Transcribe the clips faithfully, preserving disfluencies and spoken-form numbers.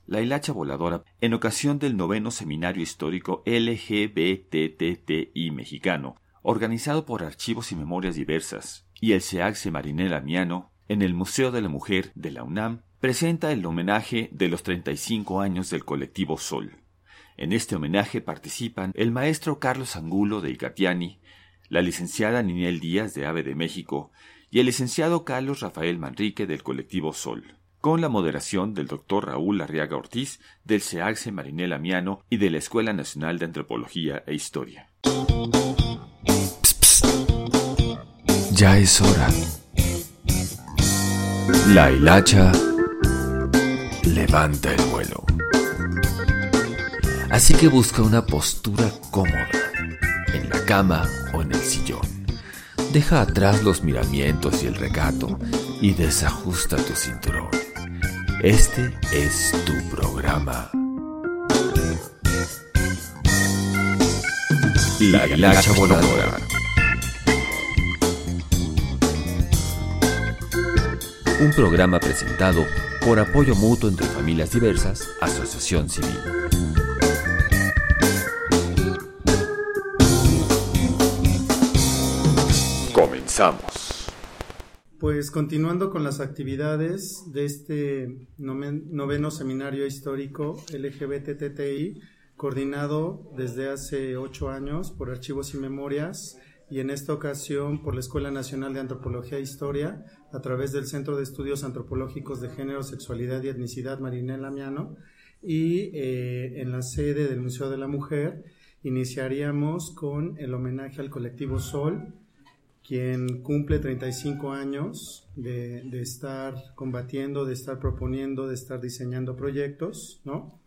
La Hilacha Voladora, en ocasión del noveno Seminario Histórico L G B T T T I mexicano, organizado por Archivos y Memorias Diversas, y el SEAGSE Marinela Miano, en el Museo de la Mujer de la UNAM, presenta el homenaje de los treinta y cinco años del colectivo Sol. En este homenaje participan el maestro Carlos Angulo de Icatiani, la licenciada Ninel Díaz de AVE de México y el licenciado Carlos Rafael Manrique del colectivo Sol, con la moderación del doctor Raúl Arriaga Ortiz del SEAGSE Marinela Miano y de la Escuela Nacional de Antropología e Historia. Psst, psst. Ya es hora. La hilacha levanta el vuelo. Así que busca una postura cómoda, en la cama o en el sillón. Deja atrás los miramientos y el recato y desajusta tu cinturón. Este es tu programa. La hilacha voladora. Un programa presentado por Apoyo Mutuo entre Familias Diversas, Asociación Civil. Comenzamos. Pues continuando con las actividades de este noveno Seminario Histórico L G B T T T I, coordinado desde hace ocho años por Archivos y Memorias, y en esta ocasión por la Escuela Nacional de Antropología e Historia, a través del Centro de Estudios Antropológicos de Género, Sexualidad y Etnicidad Marinela Miano, y eh, en la sede del Museo de la Mujer, iniciaríamos con el homenaje al colectivo Sol, quien cumple treinta y cinco años de, de estar combatiendo, de estar proponiendo, de estar diseñando proyectos, ¿no?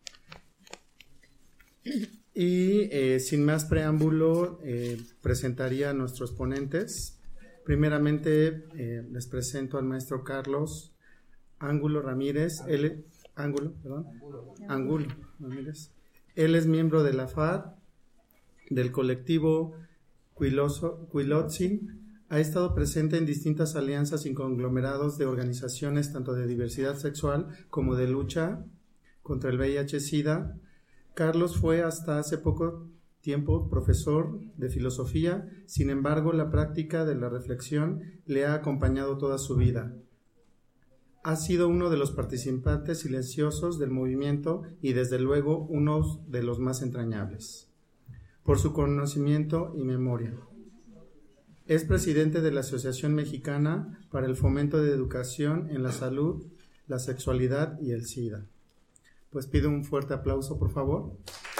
Y eh, sin más preámbulo, eh, presentaría a nuestros ponentes. Primeramente, eh, les presento al maestro Carlos Angulo Ramírez. Él, Angulo, perdón. Angulo Ramírez. Él es miembro de la F A D, del colectivo Cuilotzin. Ha estado presente en distintas alianzas y conglomerados de organizaciones tanto de diversidad sexual como de lucha contra el V I H SIDA. Carlos fue hasta hace poco tiempo profesor de filosofía, sin embargo la práctica de la reflexión le ha acompañado toda su vida. Ha sido uno de los participantes silenciosos del movimiento y desde luego uno de los más entrañables, por su conocimiento y memoria. Es presidente de la Asociación Mexicana para el Fomento de Educación en la Salud, la Sexualidad y el SIDA. Pues pido un fuerte aplauso, por favor.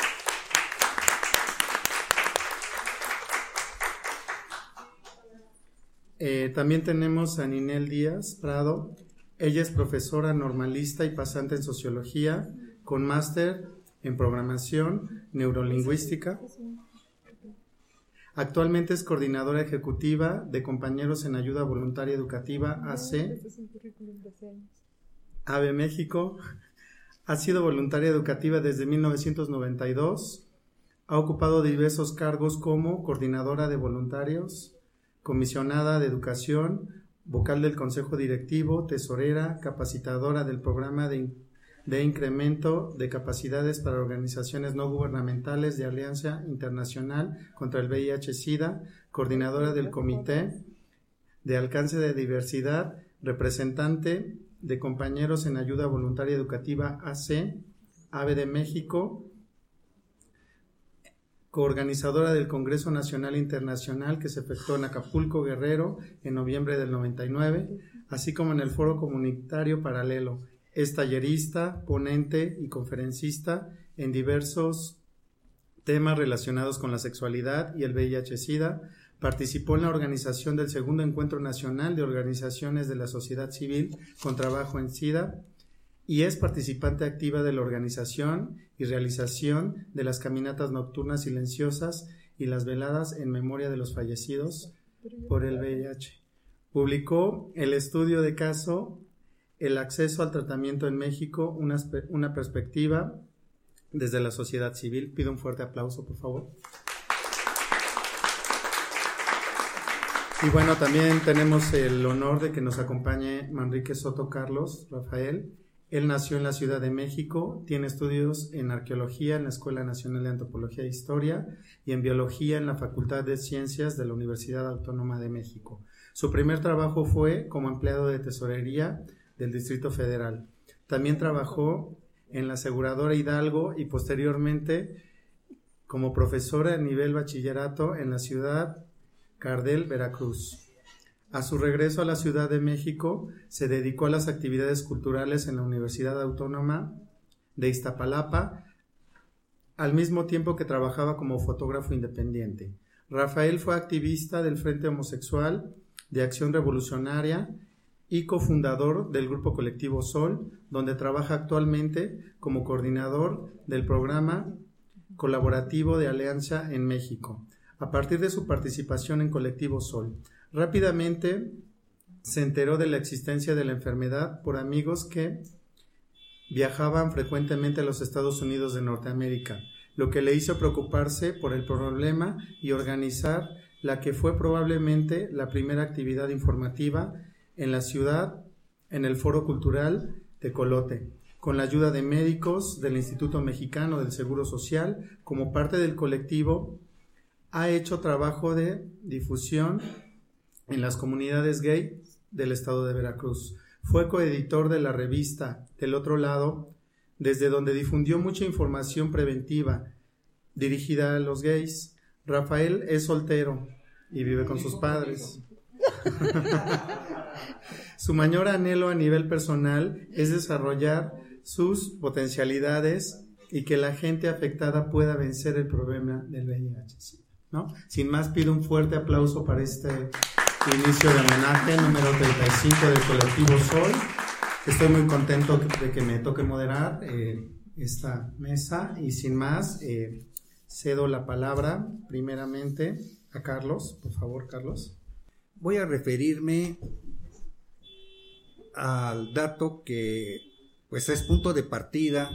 Eh, también tenemos a Ninel Díaz Prado. Ella es profesora normalista y pasante en Sociología, con máster en Programación Neurolingüística. Actualmente es coordinadora ejecutiva de Compañeros en Ayuda Voluntaria Educativa A C, AVE México. Ha sido voluntaria educativa desde mil novecientos noventa y dos. Ha ocupado diversos cargos como coordinadora de voluntarios, comisionada de educación, vocal del Consejo Directivo, tesorera, capacitadora del programa de, de incremento de capacidades para organizaciones no gubernamentales de Alianza Internacional contra el V I H SIDA, coordinadora del Comité de Alcance de Diversidad, representante de Compañeros en Ayuda Voluntaria Educativa A C, AVE de México, coorganizadora del Congreso Nacional Internacional que se efectuó en Acapulco, Guerrero, en noviembre del noventa y nueve, así como en el Foro Comunitario Paralelo. Es tallerista, ponente y conferencista en diversos temas relacionados con la sexualidad y el V I H SIDA. Participó en la organización del segundo Encuentro Nacional de Organizaciones de la Sociedad Civil con Trabajo en SIDA y es participante activa de la organización y realización de las caminatas nocturnas silenciosas y las veladas en memoria de los fallecidos por el V I H. Publicó el estudio de caso El acceso al tratamiento en México, una, una perspectiva desde la sociedad civil. Pido un fuerte aplauso, por favor. Y bueno, también tenemos el honor de que nos acompañe Manrique Soto Carlos Rafael. Él nació en la Ciudad de México, tiene estudios en Arqueología en la Escuela Nacional de Antropología e Historia y en Biología en la Facultad de Ciencias de la Universidad Autónoma de México. Su primer trabajo fue como empleado de tesorería del Distrito Federal. También trabajó en la aseguradora Hidalgo y posteriormente como profesora a nivel bachillerato en la ciudad Cardel, Veracruz. A su regreso a la Ciudad de México, se dedicó a las actividades culturales en la Universidad Autónoma de Iztapalapa, al mismo tiempo que trabajaba como fotógrafo independiente. Rafael fue activista del Frente Homosexual de Acción Revolucionaria y cofundador del Grupo Colectivo Sol, donde trabaja actualmente como coordinador del programa colaborativo de Alianza en México. A partir de su participación en Colectivo Sol, rápidamente se enteró de la existencia de la enfermedad por amigos que viajaban frecuentemente a los Estados Unidos de Norteamérica, lo que le hizo preocuparse por el problema y organizar la que fue probablemente la primera actividad informativa en la ciudad, en el Foro Cultural Tecolote, con la ayuda de médicos del Instituto Mexicano del Seguro Social. Como parte del colectivo, ha hecho trabajo de difusión en las comunidades gay del estado de Veracruz. Fue coeditor de la revista Del Otro Lado, desde donde difundió mucha información preventiva dirigida a los gays. Rafael es soltero y vive con sus padres. Su mayor anhelo a nivel personal es desarrollar sus potencialidades y que la gente afectada pueda vencer el problema del V I H, ¿no? Sin más, pido un fuerte aplauso para este inicio de homenaje número treinta y cinco del Colectivo Sol. Estoy muy contento de que me toque moderar eh, esta mesa y sin más eh, cedo la palabra primeramente a Carlos. Por favor, Carlos. Voy a referirme al dato que pues es punto de partida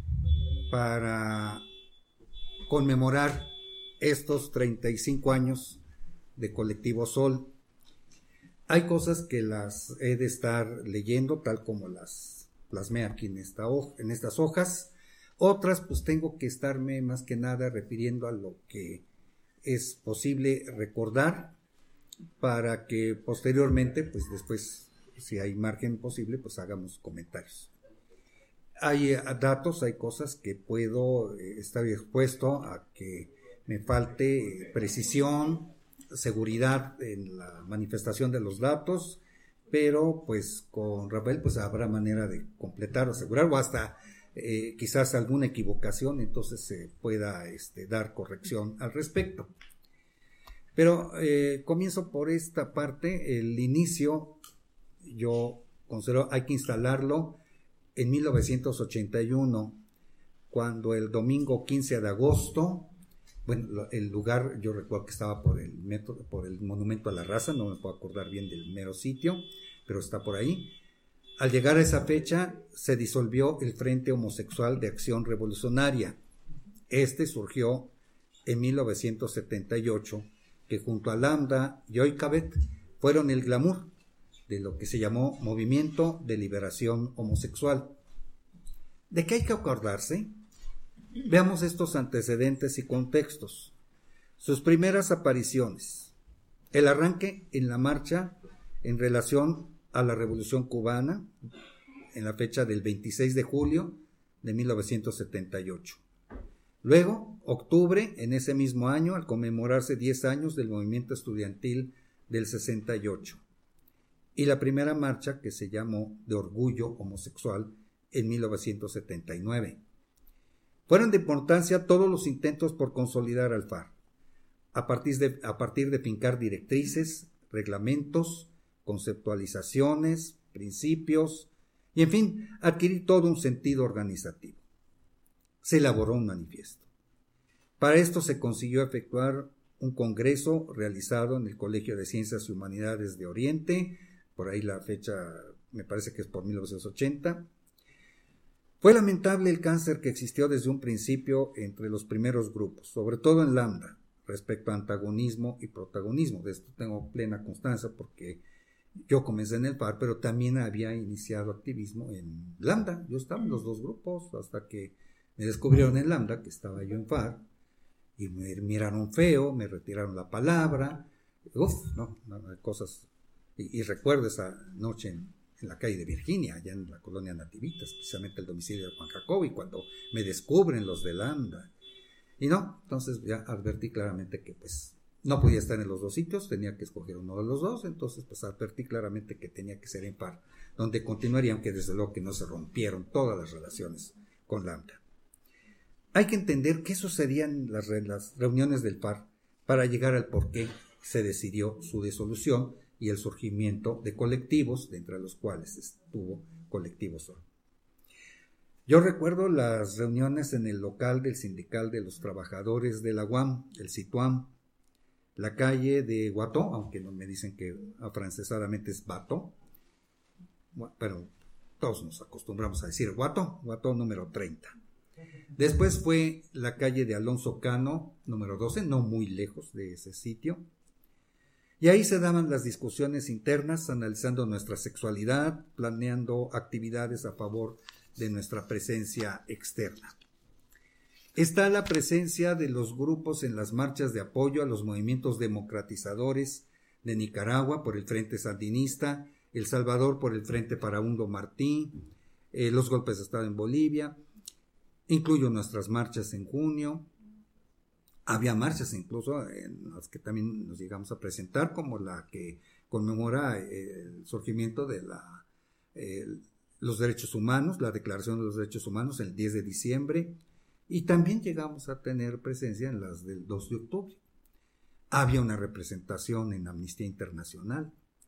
para conmemorar estos treinta y cinco años de Colectivo Sol. Hay cosas que las he de estar leyendo tal como las plasmé aquí en, esta hoja, en estas hojas. Otras pues tengo que estarme más que nada refiriendo a lo que es posible recordar para que posteriormente pues después, si hay margen posible, pues hagamos comentarios. Hay datos, hay cosas que puedo estar expuesto a que me falte precisión, seguridad en la manifestación de los datos, pero pues con Rafael pues habrá manera de completar o asegurar o hasta eh, quizás alguna equivocación, entonces se pueda este, dar corrección al respecto. Pero eh, comienzo por esta parte. El inicio yo considero hay que instalarlo en mil novecientos ochenta y uno, cuando el domingo quince de agosto, bueno, el lugar yo recuerdo que estaba por el metro, por el Monumento a la Raza, no me puedo acordar bien del mero sitio, pero está por ahí. Al llegar a esa fecha se disolvió el Frente Homosexual de Acción Revolucionaria. Este surgió en mil novecientos setenta y ocho, que junto a Lambda y Oikabet fueron el glamour de lo que se llamó Movimiento de Liberación Homosexual. ¿De qué hay que acordarse? Veamos estos antecedentes y contextos. Sus primeras apariciones. El arranque en la marcha en relación a la Revolución Cubana, en la fecha del veintiséis de julio de mil novecientos setenta y ocho. Luego, octubre, en ese mismo año, al conmemorarse diez años del movimiento estudiantil del sesenta y ocho. Y la primera marcha que se llamó de orgullo homosexual en mil novecientos setenta y nueve. Fueron de importancia todos los intentos por consolidar al F A R, a partir de, a partir de fincar directrices, reglamentos, conceptualizaciones, principios, y en fin, adquirir todo un sentido organizativo. Se elaboró un manifiesto. Para esto se consiguió efectuar un congreso realizado en el Colegio de Ciencias y Humanidades de Oriente, por ahí la fecha me parece que es por mil novecientos ochenta. Fue lamentable el cáncer que existió desde un principio entre los primeros grupos, sobre todo en Lambda, respecto a antagonismo y protagonismo. De esto tengo plena constancia porque Yo comencé en el F A R, pero también había iniciado activismo en Lambda. Yo estaba en los dos grupos hasta que me descubrieron en Lambda que estaba yo en F A R y me miraron feo, me retiraron la palabra. Uf, no, no cosas. Y, y recuerdo esa noche en, en la calle de Virginia, allá en la colonia Nativitas, precisamente el domicilio de Juan Jacobi, cuando me descubren los de Lambda. Y no, entonces ya advertí claramente que pues no podía estar en los dos sitios, tenía que escoger uno de los dos, entonces pues advertí claramente que tenía que ser en F A R, donde continuaría, aunque desde luego que no se rompieron todas las relaciones con Lambda. Hay que entender qué sucedían en las, las reuniones del F A R para llegar al por qué se decidió su disolución y el surgimiento de colectivos, de entre los cuales estuvo Colectivo Sol. Yo recuerdo las reuniones en el local del Sindical de los Trabajadores de la U A M, el CITUAM, la calle de Guató, aunque no me dicen que afrancesadamente es Bato, pero todos nos acostumbramos a decir Guató, Guató número treinta. Después fue la calle de Alonso Cano, número doce, no muy lejos de ese sitio. Y ahí se daban las discusiones internas, analizando nuestra sexualidad, planeando actividades a favor de nuestra presencia externa. Está la presencia de los grupos en las marchas de apoyo a los movimientos democratizadores de Nicaragua por el Frente Sandinista, El Salvador por el Frente Farabundo Martí, eh, los golpes de Estado en Bolivia. Incluyo nuestras marchas en junio. Había marchas incluso en las que también nos llegamos a presentar, como la que conmemora el surgimiento de la, eh, los derechos humanos, la Declaración de los Derechos Humanos el diez de diciembre, y también llegamos a tener presencia en las del dos de octubre. Había una representación en Amnistía Internacional.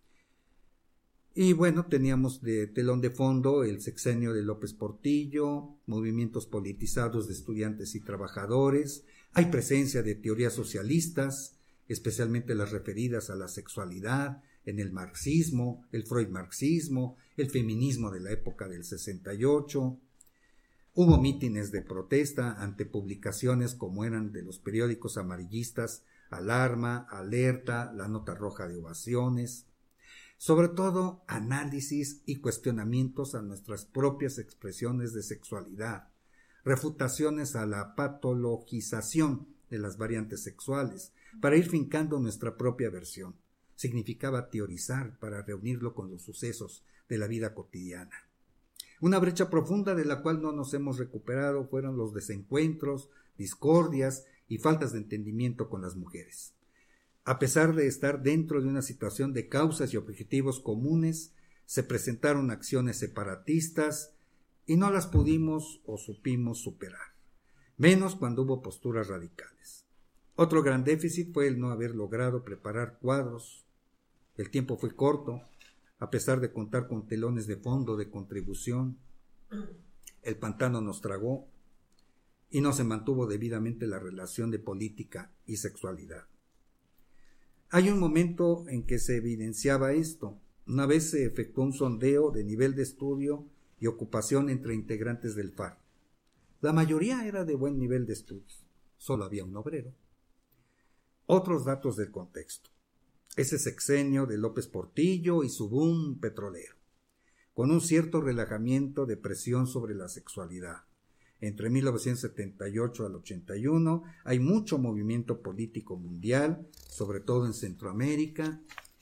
Y bueno, teníamos de telón de fondo el sexenio de López Portillo, movimientos politizados de estudiantes y trabajadores. Hay presencia de teorías socialistas, especialmente las referidas a la sexualidad, en el marxismo, el Freud marxismo, el feminismo de la época del sesenta y ocho. Hubo mítines de protesta ante publicaciones como eran de los periódicos amarillistas Alarma, Alerta, La Nota Roja de Ovaciones. Sobre todo, análisis y cuestionamientos a nuestras propias expresiones de sexualidad, refutaciones a la patologización de las variantes sexuales, para ir fincando nuestra propia versión. Significaba teorizar para reunirlo con los sucesos de la vida cotidiana. Una brecha profunda de la cual no nos hemos recuperado fueron los desencuentros, discordias y faltas de entendimiento con las mujeres. A pesar de estar dentro de una situación de causas y objetivos comunes, se presentaron acciones separatistas y no las pudimos o supimos superar, menos cuando hubo posturas radicales. Otro gran déficit fue el no haber logrado preparar cuadros. El tiempo fue corto, a pesar de contar con telones de fondo de contribución. El pantano nos tragó y no se mantuvo debidamente la relación de política y sexualidad. Hay un momento en que se evidenciaba esto. Una vez se efectuó un sondeo de nivel de estudio y ocupación entre integrantes del F A R. La mayoría era de buen nivel de estudios, solo había un obrero. Otros datos del contexto. Ese sexenio de López Portillo y su boom petrolero, con un cierto relajamiento de presión sobre la sexualidad. Entre mil novecientos setenta y ocho al ochenta y uno hay mucho movimiento político mundial, sobre todo en Centroamérica.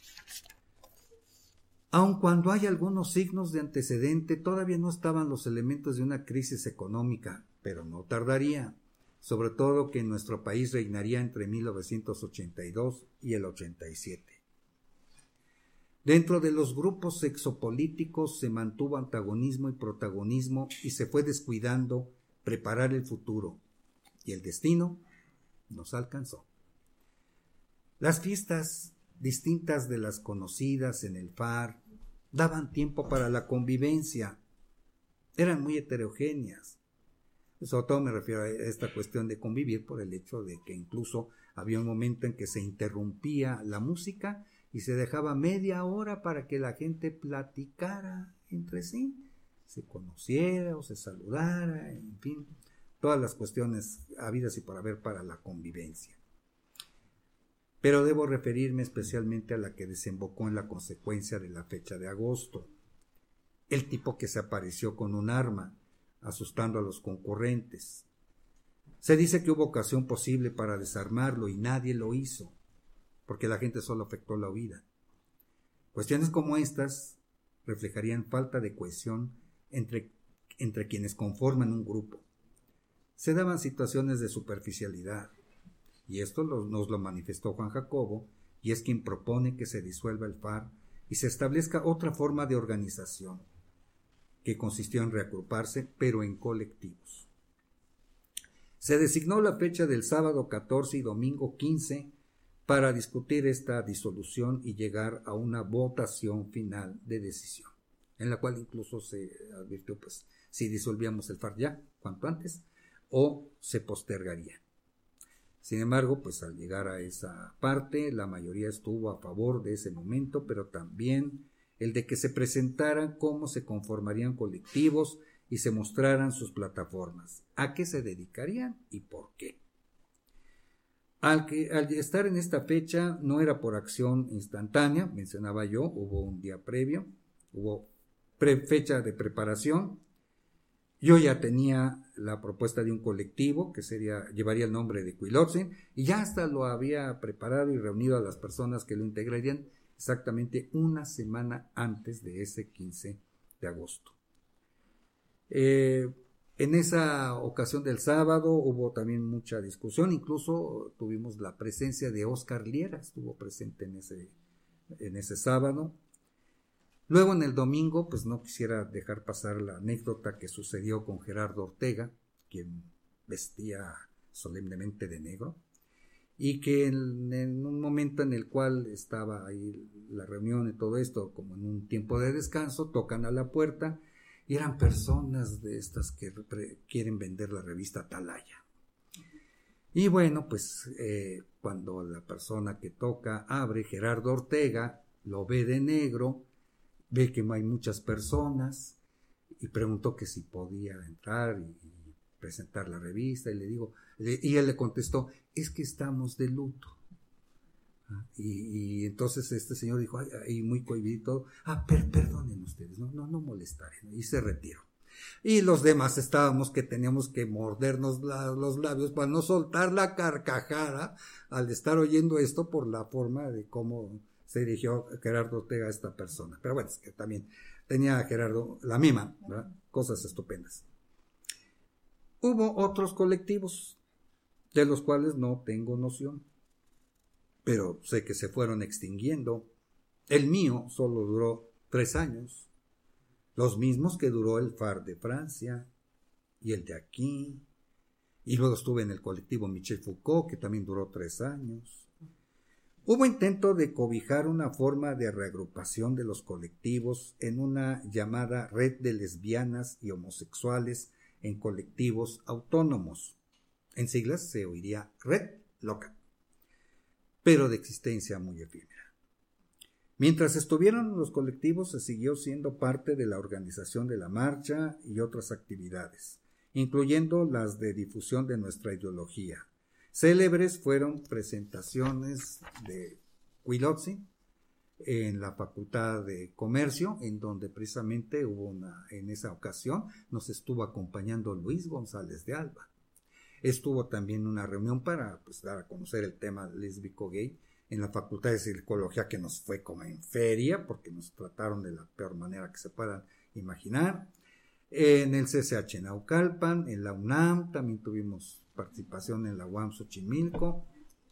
Aun cuando hay algunos signos de antecedente, todavía no estaban los elementos de una crisis económica, pero no tardaría, sobre todo que en nuestro país reinaría entre mil novecientos ochenta y dos y el ochenta y siete. Dentro de los grupos sexopolíticos se mantuvo antagonismo y protagonismo y se fue descuidando preparar el futuro, y el destino nos alcanzó. Las fiestas distintas de las conocidas en el F A R daban tiempo para la convivencia, eran muy heterogéneas. Sobre todo me refiero a esta cuestión de convivir por el hecho de que incluso había un momento en que se interrumpía la música y se dejaba media hora para que la gente platicara entre sí, se conociera o se saludara, en fin, todas las cuestiones habidas y por haber para la convivencia. pero debo referirme especialmente a la que desembocó en la consecuencia de la fecha de agosto. El tipo que se apareció con un arma, asustando a los concurrentes. Se dice que hubo ocasión posible para desarmarlo y nadie lo hizo, porque la gente solo afectó la huida. Cuestiones como estas reflejarían falta de cohesión entre, entre quienes conforman un grupo. Se daban situaciones de superficialidad, y esto lo, nos lo manifestó Juan Jacobo, y es quien propone que se disuelva el F A R y se establezca otra forma de organización, que consistió en reagruparse, pero en colectivos. Se designó la fecha del sábado catorce y domingo quince para discutir esta disolución y llegar a una votación final de decisión, en la cual incluso se advirtió pues si disolvíamos el F A R ya, cuanto antes, o se postergaría. Sin embargo, pues al llegar a esa parte, la mayoría estuvo a favor de ese momento, pero también el de que se presentaran cómo se conformarían colectivos y se mostraran sus plataformas, a qué se dedicarían y por qué. Al, que, al estar en esta fecha no era por acción instantánea, mencionaba yo, hubo un día previo, hubo pre fecha de preparación. Yo ya tenía la propuesta de un colectivo que sería, llevaría el nombre de Cuilotzin, y ya hasta lo había preparado y reunido a las personas que lo integrarían exactamente una semana antes de ese quince de agosto. Eh, en esa ocasión del sábado hubo también mucha discusión, incluso tuvimos la presencia de Óscar Liera, estuvo presente en ese, en ese sábado. Luego en el domingo, pues no quisiera dejar pasar la anécdota que sucedió con Gerardo Ortega, quien vestía solemnemente de negro, y que en, en un momento en el cual estaba ahí la reunión y todo esto, como en un tiempo de descanso, tocan a la puerta y eran personas de estas que quieren vender la revista Atalaya. Y bueno, pues eh, cuando la persona que toca abre, Gerardo Ortega lo ve de negro, ve que hay muchas personas y preguntó que si podía entrar y, y presentar la revista, y le digo, le, y él le contestó, es que estamos de luto. ¿Ah? Y, y entonces este señor dijo, ay, ay, muy cohibido, ah, per, perdonen ustedes, no, no, no molestaré, y se retiró. Y los demás estábamos que teníamos que mordernos la, los labios para no soltar la carcajada al estar oyendo esto por la forma de cómo se dirigió Gerardo Ortega a esta persona. Pero bueno, es que también tenía a Gerardo la misma, ¿verdad? Cosas estupendas. Hubo otros colectivos de los cuales no tengo noción, pero sé que se fueron extinguiendo. El mío solo duró tres años, los mismos que duró el F A R de Francia y el de aquí, y luego estuve en el colectivo Michel Foucault, que también duró tres años. Hubo intento de cobijar una forma de reagrupación de los colectivos en una llamada red de lesbianas y homosexuales en colectivos autónomos. En siglas se oiría red local, pero de existencia muy efímera. Mientras estuvieron los colectivos, se siguió siendo parte de la organización de la marcha y otras actividades, incluyendo las de difusión de nuestra ideología. Célebres fueron presentaciones de Cuilotzin en la Facultad de Comercio, en donde precisamente hubo una, en esa ocasión nos estuvo acompañando Luis González de Alba. Estuvo también una reunión para pues, dar a conocer el tema lésbico-gay en la Facultad de Psicología, que nos fue como en feria, porque nos trataron de la peor manera que se puedan imaginar. En el C C H Naucalpan, en la UNAM, también tuvimos participación en la U A M Xochimilco.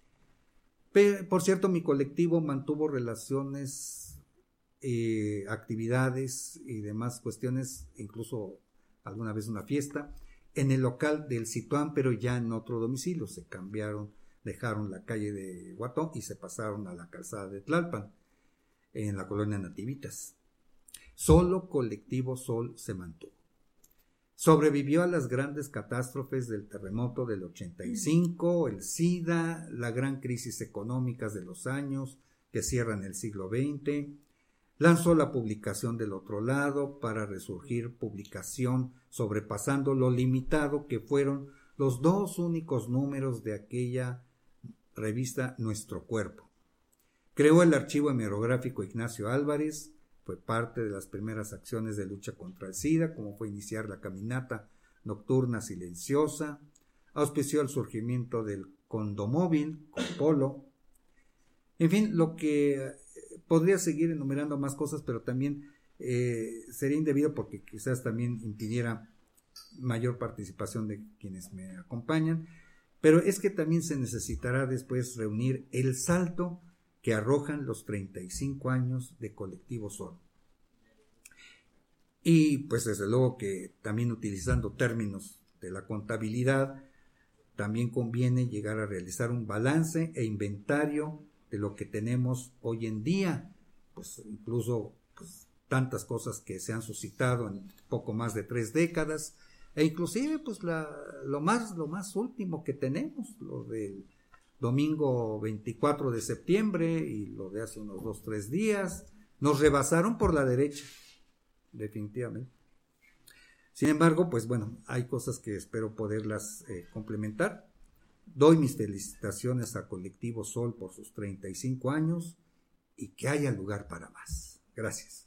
Por cierto, mi colectivo mantuvo relaciones, eh, actividades y demás cuestiones, incluso alguna vez una fiesta, en el local del Cituán, pero ya en otro domicilio. Se cambiaron, dejaron la calle de Huatón y se pasaron a la calzada de Tlalpan, en la colonia Nativitas. Solo Colectivo Sol se mantuvo. Sobrevivió a las grandes catástrofes del terremoto del ochenta y cinco, el SIDA, la gran crisis económica de los años que cierran el siglo veinte. Lanzó la publicación del Otro Lado para resurgir publicación sobrepasando lo limitado que fueron los dos únicos números de aquella revista Nuestro Cuerpo. Creó el archivo hemerográfico Ignacio Álvarez, fue parte de las primeras acciones de lucha contra el SIDA, como fue iniciar la caminata nocturna silenciosa, auspició el surgimiento del condomóvil, con Polo, en fin, lo que podría seguir enumerando más cosas, pero también eh, sería indebido porque quizás también impidiera mayor participación de quienes me acompañan, pero es que también se necesitará después reunir el salto que arrojan los treinta y cinco años de Colectivo Sol. Y pues desde luego que también utilizando términos de la contabilidad, también conviene llegar a realizar un balance e inventario de lo que tenemos hoy en día, pues incluso pues, tantas cosas que se han suscitado en poco más de tres décadas, e inclusive pues la, lo más lo más último que tenemos, lo del domingo veinticuatro de septiembre y lo de hace unos dos, tres días, nos rebasaron por la derecha, definitivamente. Sin embargo, pues bueno, hay cosas que espero poderlas eh, complementar. Doy mis felicitaciones a Colectivo Sol por sus treinta y cinco años y que haya lugar para más. Gracias.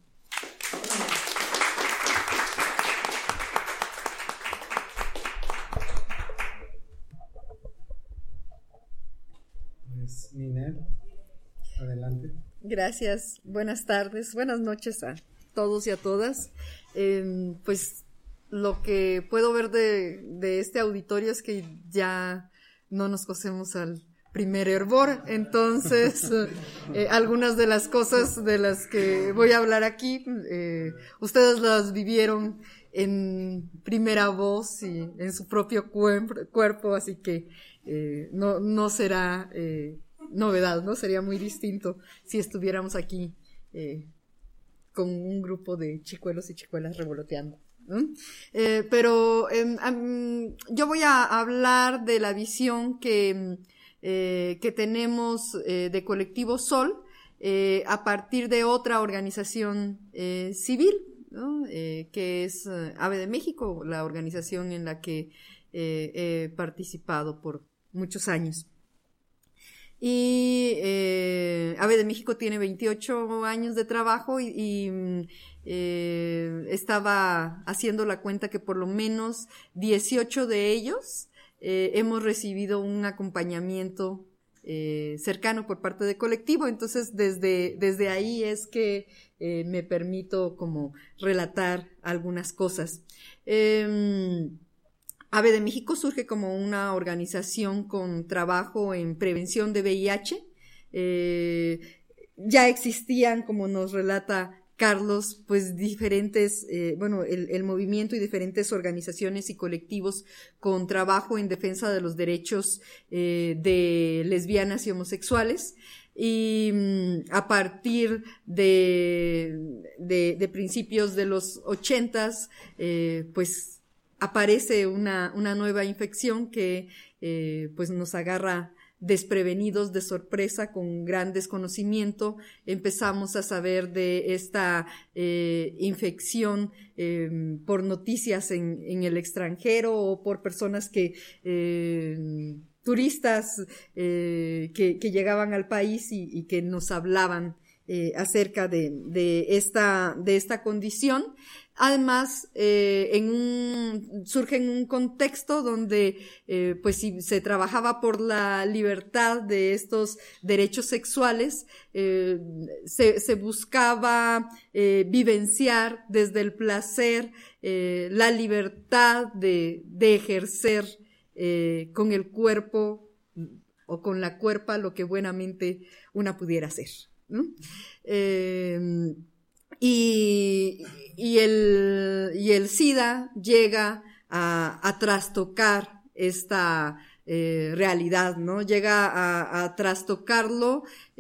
Pues, Ninel, adelante. Gracias, buenas tardes, buenas noches a todos y a todas. Eh, pues lo que puedo ver de, de este auditorio es que ya no nos cosemos al primer hervor, entonces eh, algunas de las cosas de las que voy a hablar aquí, eh, ustedes las vivieron en primera voz y en su propio cuerpo, cuerpo, así que eh, no, no será eh, novedad, ¿no? Sería muy distinto si estuviéramos aquí eh, con un grupo de chicuelos y chicuelas revoloteando. ¿Mm? Eh, pero eh, um, yo voy a hablar de la visión que, eh, que tenemos eh, de Colectivo Sol eh, a partir de otra organización eh, civil, ¿no? eh, que es eh, Ave de México, la organización en la que eh, he participado por muchos años. Y eh, Ave de México tiene veintiocho años de trabajo y, y eh, estaba haciendo la cuenta que por lo menos dieciocho de ellos eh, hemos recibido un acompañamiento eh, cercano por parte de Colectivo. Entonces desde, desde ahí es que eh, me permito como relatar algunas cosas. Eh, Ave de México surge como una organización con trabajo en prevención de V I H. Eh, ya existían, como nos relata Carlos, pues diferentes, eh, bueno, el, el movimiento y diferentes organizaciones y colectivos con trabajo en defensa de los derechos eh, de lesbianas y homosexuales. Y mmm, a partir de, de, de principios de los ochentas, eh, pues aparece una, una nueva infección que eh, pues nos agarra desprevenidos, de sorpresa, con gran desconocimiento. Empezamos a saber de esta eh, infección eh, por noticias en, en el extranjero o por personas que eh, turistas eh, que, que llegaban al país y, y que nos hablaban eh, acerca de, de esta de esta condición. Además, eh, en un, surge en un contexto donde, eh, pues si se trabajaba por la libertad de estos derechos sexuales, eh, se, se buscaba eh, vivenciar desde el placer eh, la libertad de, de ejercer eh, con el cuerpo o con la cuerpa lo que buenamente una pudiera hacer, ¿no? Eh, Y, y, el, y el SIDA llega a, a trastocar esta eh, realidad, ¿no? Llega a, a trastocarlo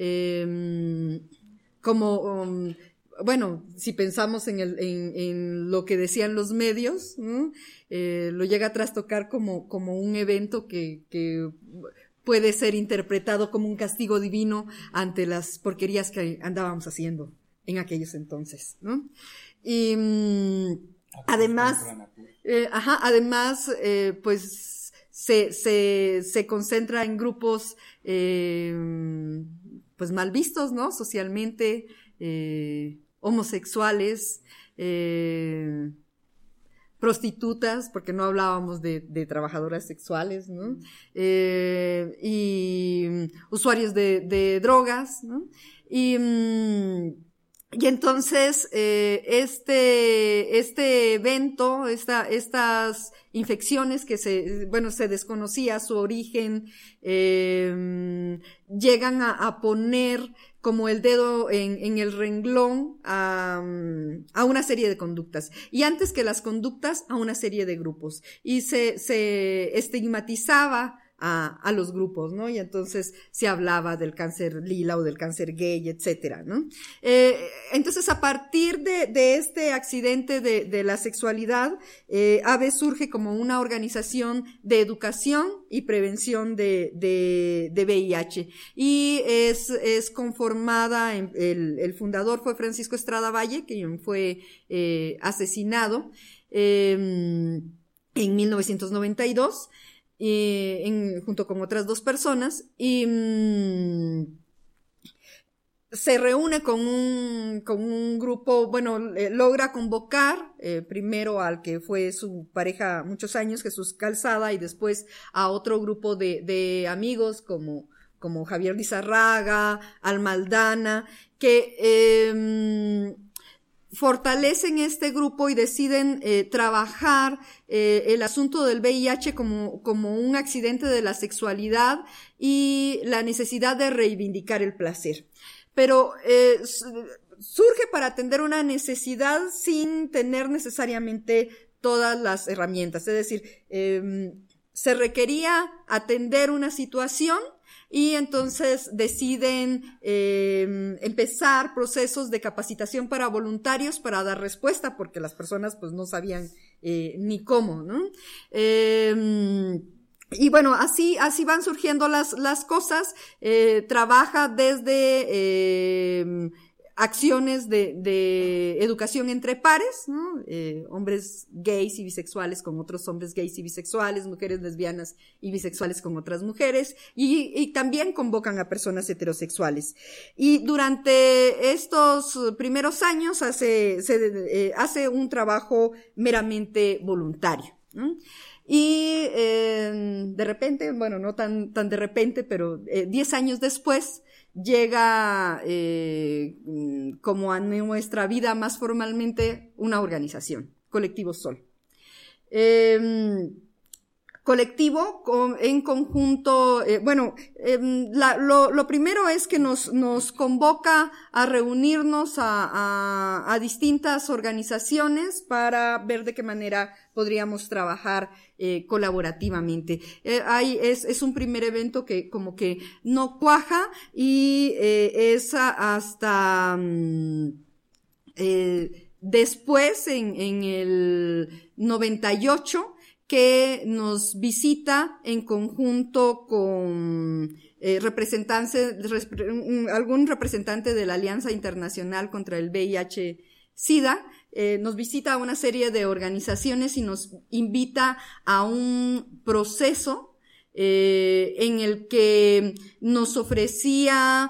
eh, como, um, bueno, si pensamos en, el, en, en lo que decían los medios, ¿no? eh, lo llega a trastocar como, como un evento que, que puede ser interpretado como un castigo divino ante las porquerías que andábamos haciendo en aquellos entonces, ¿no? Y mmm, además, eh, ajá, además, eh, pues se, se, se concentra en grupos, eh, pues mal vistos, ¿no? Socialmente, eh, homosexuales, eh, prostitutas, porque no hablábamos de, de trabajadoras sexuales, ¿no? Eh, y usuarios de, de drogas, ¿no? Y, y entonces, eh, este, este evento, esta, estas infecciones que se, bueno, se desconocía su origen, eh, llegan a, a poner como el dedo en, en el renglón a, a una serie de conductas. Y antes que las conductas, a una serie de grupos. Y se, se estigmatizaba a, a los grupos, ¿no? Y entonces se hablaba del cáncer lila o del cáncer gay, etcétera, ¿no? Eh, entonces, a partir de, de este accidente de, de la sexualidad, eh, A B E surge como una organización de educación y prevención de, de, de V I H. Y es, es conformada, en, el, el fundador fue Francisco Estrada Valle, quien fue eh, asesinado eh, en mil novecientos noventa y dos. Y en, junto con otras dos personas, y mmm, se reúne con un, con un grupo, bueno, eh, logra convocar eh, primero al que fue su pareja muchos años, Jesús Calzada, y después a otro grupo de, de amigos como, como Javier Lizarraga, Alma Aldana, que eh, fortalecen este grupo y deciden eh, trabajar eh, el asunto del V I H como, como un accidente de la sexualidad y la necesidad de reivindicar el placer. Pero eh, surge para atender una necesidad sin tener necesariamente todas las herramientas. Es decir, eh, se requería atender una situación y entonces deciden eh, empezar procesos de capacitación para voluntarios para dar respuesta, porque las personas pues no sabían eh, ni cómo, ¿no? Eh, y bueno, así, así van surgiendo las, las cosas. Eh, trabaja desde eh, acciones de, de educación entre pares, ¿no? Eh, hombres gays y bisexuales con otros hombres gays y bisexuales, mujeres lesbianas y bisexuales con otras mujeres, y, y también convocan a personas heterosexuales. Y durante estos primeros años hace, se, eh, hace un trabajo meramente voluntario, ¿no? Y eh, de repente, bueno, no tan, tan de repente, pero eh, diez años después, llega eh, como a nuestra vida más formalmente una organización, Colectivo Sol. Eh, colectivo con, en conjunto, eh, bueno, eh, la, lo, lo primero es que nos, nos convoca a reunirnos a, a, a distintas organizaciones para ver de qué manera podríamos trabajar eh, colaborativamente. Eh, hay, es, es un primer evento que como que no cuaja y eh, es hasta um, eh, después, en, en el noventa y ocho, que nos visita en conjunto con eh, representantes, algún representante de la Alianza Internacional contra el V I H SIDA, eh, nos visita a una serie de organizaciones y nos invita a un proceso eh, en el que nos ofrecía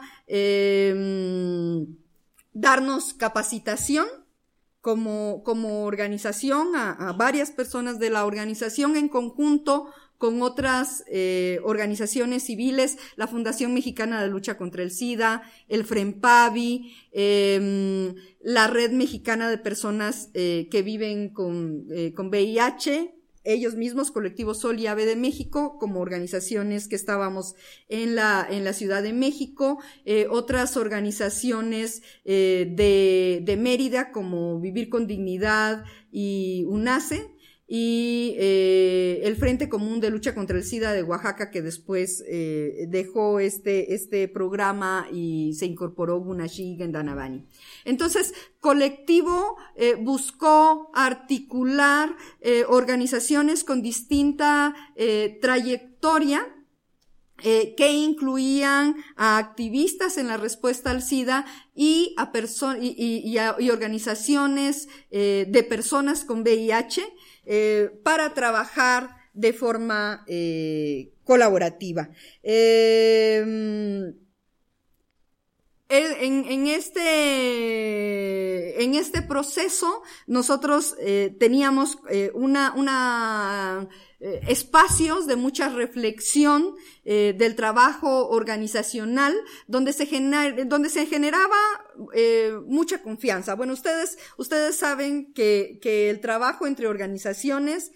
eh, darnos capacitación como, como organización a, a varias personas de la organización en conjunto con otras eh, organizaciones civiles, la Fundación Mexicana de Lucha contra el SIDA, el FREMPAVI, eh, la Red Mexicana de Personas eh, que viven con, eh, con V I H, ellos mismos, Colectivo Sol y A B E de México, como organizaciones que estábamos en la, en la Ciudad de México, eh, otras organizaciones eh, de, de Mérida, como Vivir con Dignidad y UNACE, y eh, el Frente Común de Lucha contra el SIDA de Oaxaca, que después eh, dejó este este programa y se incorporó Gunashi Gendanabani. Entonces, Colectivo eh, buscó articular eh, organizaciones con distinta eh, trayectoria, Eh, que incluían a activistas en la respuesta al SIDA y a personas y, y, y, y organizaciones eh, de personas con V I H eh, para trabajar de forma eh, colaborativa. Eh, En, en este, en este proceso, nosotros eh, teníamos eh, una, una eh, espacios de mucha reflexión eh, del trabajo organizacional, donde se gener, donde se generaba eh, mucha confianza. Bueno, ustedes, ustedes saben que, que el trabajo entre organizaciones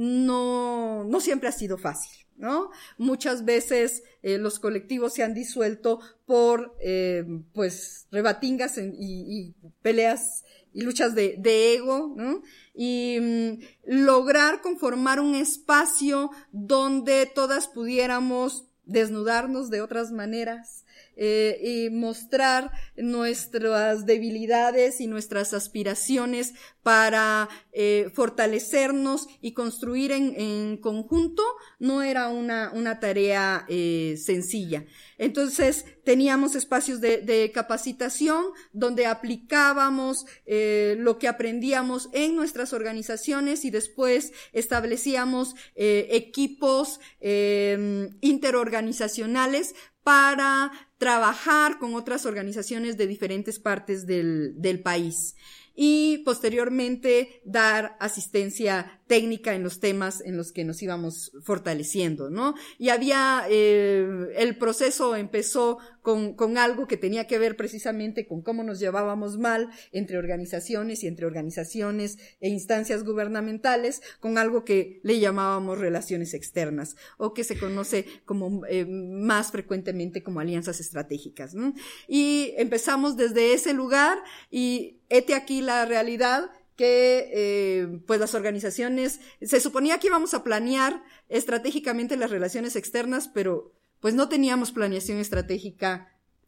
no, no siempre ha sido fácil, ¿no? Muchas veces eh, los colectivos se han disuelto por eh, pues rebatingas en, y, y peleas y luchas de, de ego, ¿no? Y mm, lograr conformar un espacio donde todas pudiéramos desnudarnos de otras maneras, Eh, y mostrar nuestras debilidades y nuestras aspiraciones para eh, fortalecernos y construir en, en conjunto, no era una, una tarea eh, sencilla. Entonces teníamos espacios de, de capacitación donde aplicábamos eh, lo que aprendíamos en nuestras organizaciones y después establecíamos eh, equipos eh, interorganizacionales para trabajar con otras organizaciones de diferentes partes del, del país y posteriormente dar asistencia técnica en los temas en los que nos íbamos fortaleciendo, ¿no? Y había, eh, el proceso empezó con, con algo que tenía que ver precisamente con cómo nos llevábamos mal entre organizaciones y entre organizaciones e instancias gubernamentales, con algo que le llamábamos relaciones externas, o que se conoce como, eh, más frecuentemente como alianzas estratégicas, ¿no? Y empezamos desde ese lugar y hete aquí la realidad que eh, pues las organizaciones, se suponía que íbamos a planear estratégicamente las relaciones externas, pero pues no teníamos planeación estratégica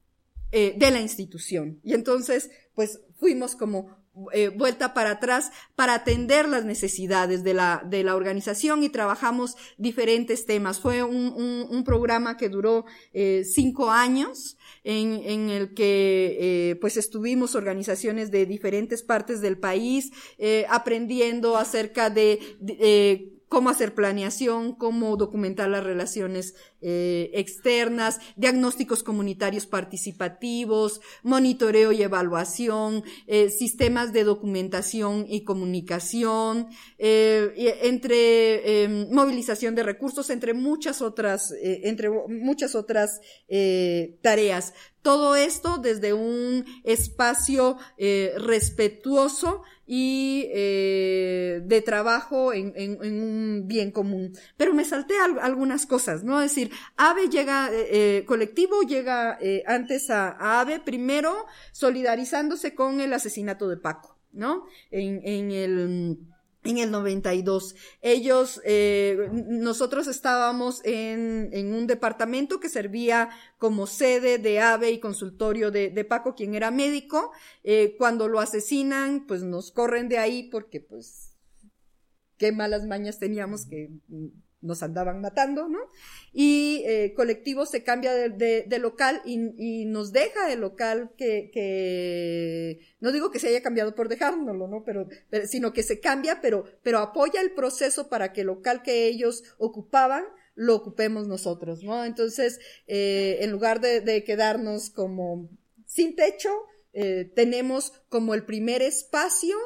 eh, de la institución. Y entonces pues fuimos como eh, vuelta para atrás para atender las necesidades de la, de la organización y trabajamos diferentes temas. Fue un, un, un programa que duró eh, cinco años. En, en el que eh, pues estuvimos organizaciones de diferentes partes del país eh, aprendiendo acerca de, de eh, cómo hacer planeación, cómo documentar las relaciones eh, externas, diagnósticos comunitarios participativos, monitoreo y evaluación, eh, sistemas de documentación y comunicación, eh, entre eh, movilización de recursos, entre muchas otras, eh, entre muchas otras eh, tareas. Todo esto desde un espacio eh, respetuoso y eh, de trabajo en, en, en un bien común. Pero me salté al, algunas cosas, ¿no? Es decir, AVE llega, eh, colectivo llega eh, antes a, a AVE, primero solidarizándose con el asesinato de Paco, ¿no? En, en el... En el noventa y dos, ellos, eh, nosotros estábamos en, en un departamento que servía como sede de AVE y consultorio de, de Paco, quien era médico. Eh, cuando lo asesinan, pues nos corren de ahí porque, pues, qué malas mañas teníamos que nos andaban matando, ¿no? Y eh, colectivo se cambia de, de, de local y, y nos deja el local que, que, no digo que se haya cambiado por dejárnoslo, ¿no? Pero, pero sino que se cambia, pero, pero apoya el proceso para que el local que ellos ocupaban lo ocupemos nosotros, ¿no? Entonces, eh, en lugar de, de quedarnos como sin techo, eh, tenemos como el primer espacio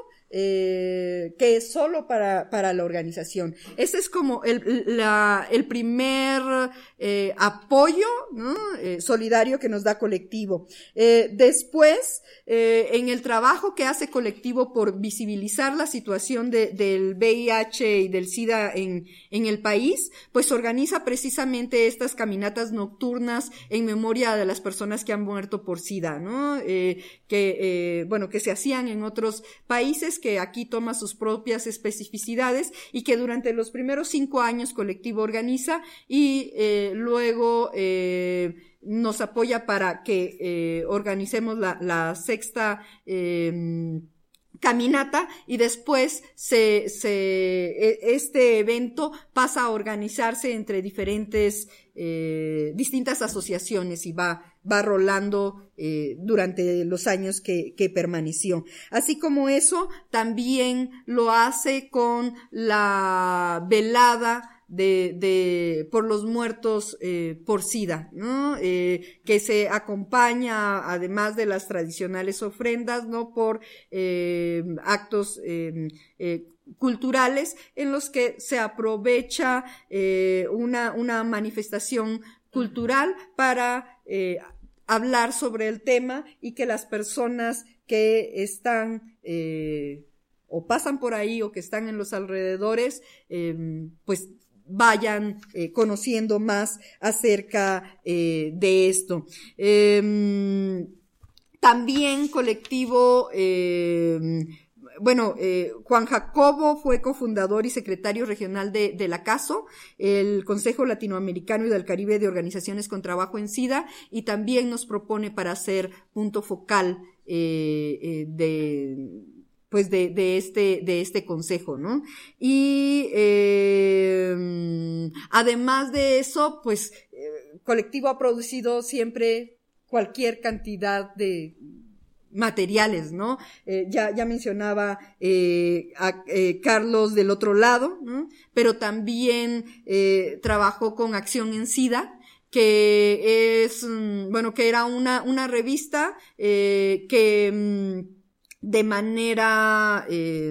Eh, que es solo para, para la organización. Ese es como el, la, el primer eh, apoyo, ¿no? eh, solidario que nos da colectivo. Eh, después, eh, en el trabajo que hace colectivo por visibilizar la situación de, del V I H y del SIDA en, en el país, pues organiza precisamente estas caminatas nocturnas en memoria de las personas que han muerto por SIDA, ¿no? Eh, que, eh, bueno, que se hacían en otros países, que aquí toma sus propias especificidades y que durante los primeros cinco años colectivo organiza y eh, luego eh, nos apoya para que eh, organicemos la, la sexta eh, caminata y después se, se, este evento pasa a organizarse entre diferentes, eh, distintas asociaciones y va, va rolando eh, durante los años que, que permaneció. Así como eso, también lo hace con la velada de, de, por los muertos eh, por SIDA, ¿no? Eh, que se acompaña, además de las tradicionales ofrendas, ¿no? Por eh, actos eh, eh, culturales en los que se aprovecha eh, una, una manifestación cultural para eh, hablar sobre el tema y que las personas que están eh, o pasan por ahí o que están en los alrededores, eh, pues vayan eh, conociendo más acerca eh, de esto. Eh, también colectivo, eh, bueno, eh, Juan Jacobo fue cofundador y secretario regional de, de la CASO, el Consejo Latinoamericano y del Caribe de Organizaciones con Trabajo en SIDA, y también nos propone para ser punto focal eh, eh, de pues de, de este, de este consejo, ¿no? Y, eh, además de eso, pues, eh, colectivo ha producido siempre cualquier cantidad de materiales, ¿no? Eh, ya, ya mencionaba, eh, a, eh, Carlos del otro lado, ¿no? Pero también, eh, trabajó con Acción en SIDA, que es, bueno, que era una, una revista, eh, que, de manera eh,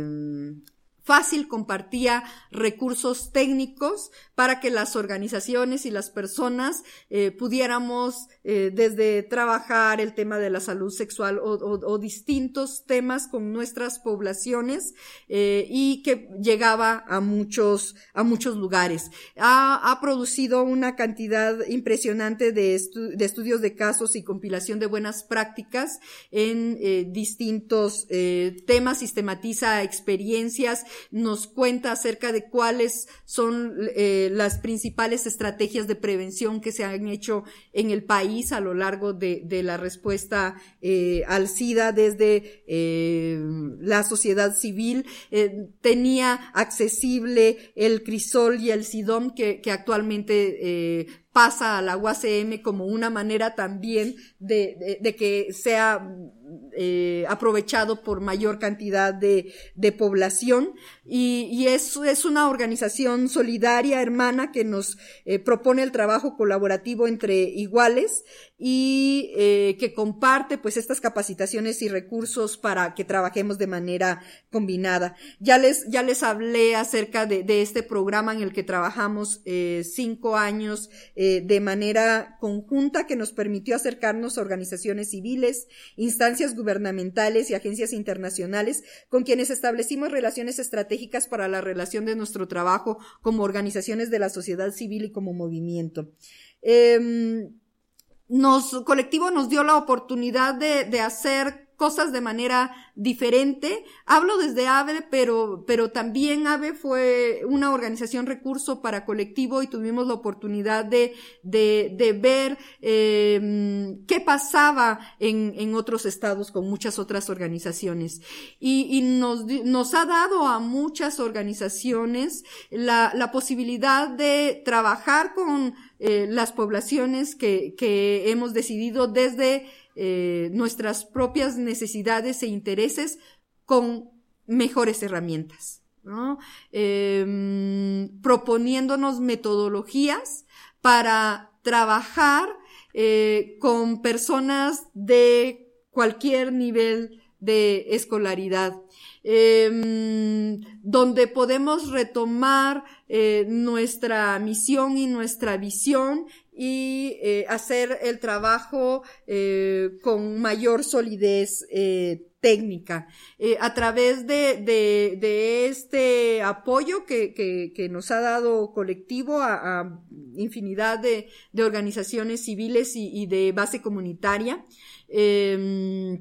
fácil compartía recursos técnicos para que las organizaciones y las personas eh, pudiéramos eh, desde trabajar el tema de la salud sexual o, o, o distintos temas con nuestras poblaciones eh, y que llegaba a muchos a muchos lugares. Ha, ha producido una cantidad impresionante de, estu de estudios de casos y compilación de buenas prácticas en eh, distintos eh, temas, sistematiza experiencias, nos cuenta acerca de cuáles son eh, las principales estrategias de prevención que se han hecho en el país a lo largo de, de la respuesta eh, al SIDA desde eh, la sociedad civil. Eh, tenía accesible el Crisol y el SIDOM que, que actualmente eh, pasa a la U A C M como una manera también de, de, de que sea eh, aprovechado por mayor cantidad de, de población, y, y es, es una organización solidaria, hermana, que nos eh, propone el trabajo colaborativo entre iguales y eh, que comparte pues estas capacitaciones y recursos para que trabajemos de manera combinada. Ya les, ya les hablé acerca de, de este programa en el que trabajamos eh, cinco años eh, de manera conjunta, que nos permitió acercarnos a organizaciones civiles, instancias gubernamentales y agencias internacionales con quienes establecimos relaciones estratégicas para la relación de nuestro trabajo como organizaciones de la sociedad civil y como movimiento. Eh, Nos, colectivo nos dio la oportunidad de, de hacer cosas de manera diferente. Hablo desde AVE, pero, pero también AVE fue una organización recurso para colectivo y tuvimos la oportunidad de, de, de ver, eh, qué pasaba en, en otros estados con muchas otras organizaciones. Y, y nos, nos ha dado a muchas organizaciones la, la posibilidad de trabajar con eh, las poblaciones que, que hemos decidido desde Eh, nuestras propias necesidades e intereses con mejores herramientas, ¿no? Eh, proponiéndonos metodologías para trabajar eh, con personas de cualquier nivel de escolaridad, eh, donde podemos retomar eh, nuestra misión y nuestra visión y eh, hacer el trabajo eh, con mayor solidez eh, técnica. Eh, a través de, de, de este apoyo que, que, que nos ha dado colectivo a, a infinidad de, de organizaciones civiles y, y de base comunitaria, eh,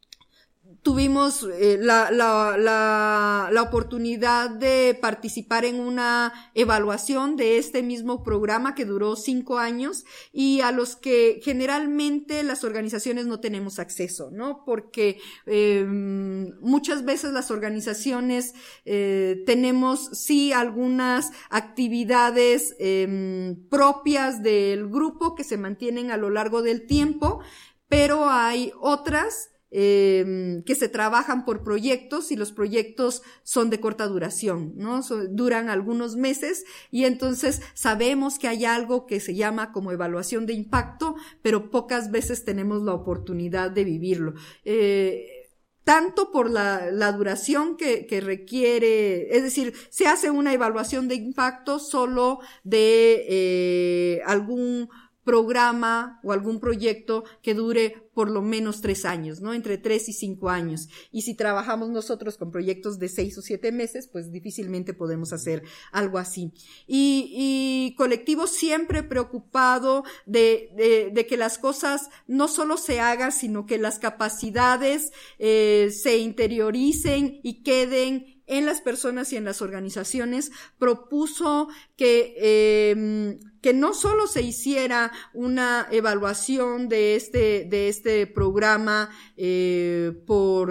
tuvimos eh, la, la, la, la oportunidad de participar en una evaluación de este mismo programa que duró cinco años y a los que generalmente las organizaciones no tenemos acceso, ¿no? Porque eh, muchas veces las organizaciones eh, tenemos sí algunas actividades eh, propias del grupo que se mantienen a lo largo del tiempo, pero hay otras eh, que se trabajan por proyectos y los proyectos son de corta duración, ¿no? So, duran algunos meses y entonces sabemos que hay algo que se llama como evaluación de impacto, pero pocas veces tenemos la oportunidad de vivirlo. Eh, tanto por la, la duración que, que requiere, es decir, se hace una evaluación de impacto solo de eh, algún programa o algún proyecto que dure por lo menos tres años, ¿no? Entre tres y cinco años. Y si trabajamos nosotros con proyectos de seis o siete meses, pues difícilmente podemos hacer algo así. Y, y colectivo siempre preocupado de, de, de que las cosas no solo se hagan, sino que las capacidades eh, se interioricen y queden en las personas y en las organizaciones, propuso que, eh, que no solo se hiciera una evaluación de este, de este programa eh, por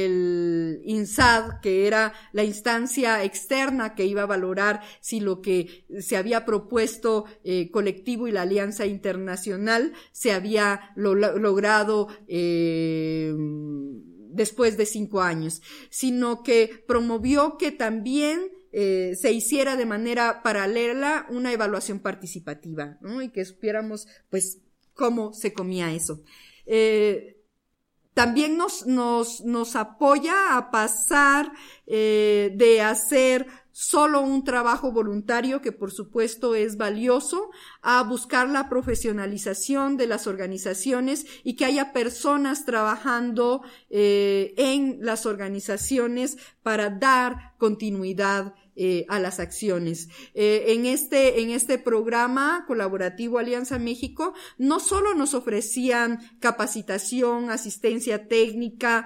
el INSAD, que era la instancia externa que iba a valorar si lo que se había propuesto eh, colectivo y la Alianza Internacional se había lo, logrado eh, después de cinco años, sino que promovió que también eh, se hiciera de manera paralela una evaluación participativa, ¿no? Y que supiéramos, pues, cómo se comía eso. Eh, también nos, nos, nos apoya a pasar eh, de hacer solo un trabajo voluntario, que por supuesto es valioso, a buscar la profesionalización de las organizaciones y que haya personas trabajando eh, en las organizaciones para dar continuidad eh, a las acciones. Eh, en este, en este programa colaborativo Alianza México, no solo nos ofrecían capacitación, asistencia técnica,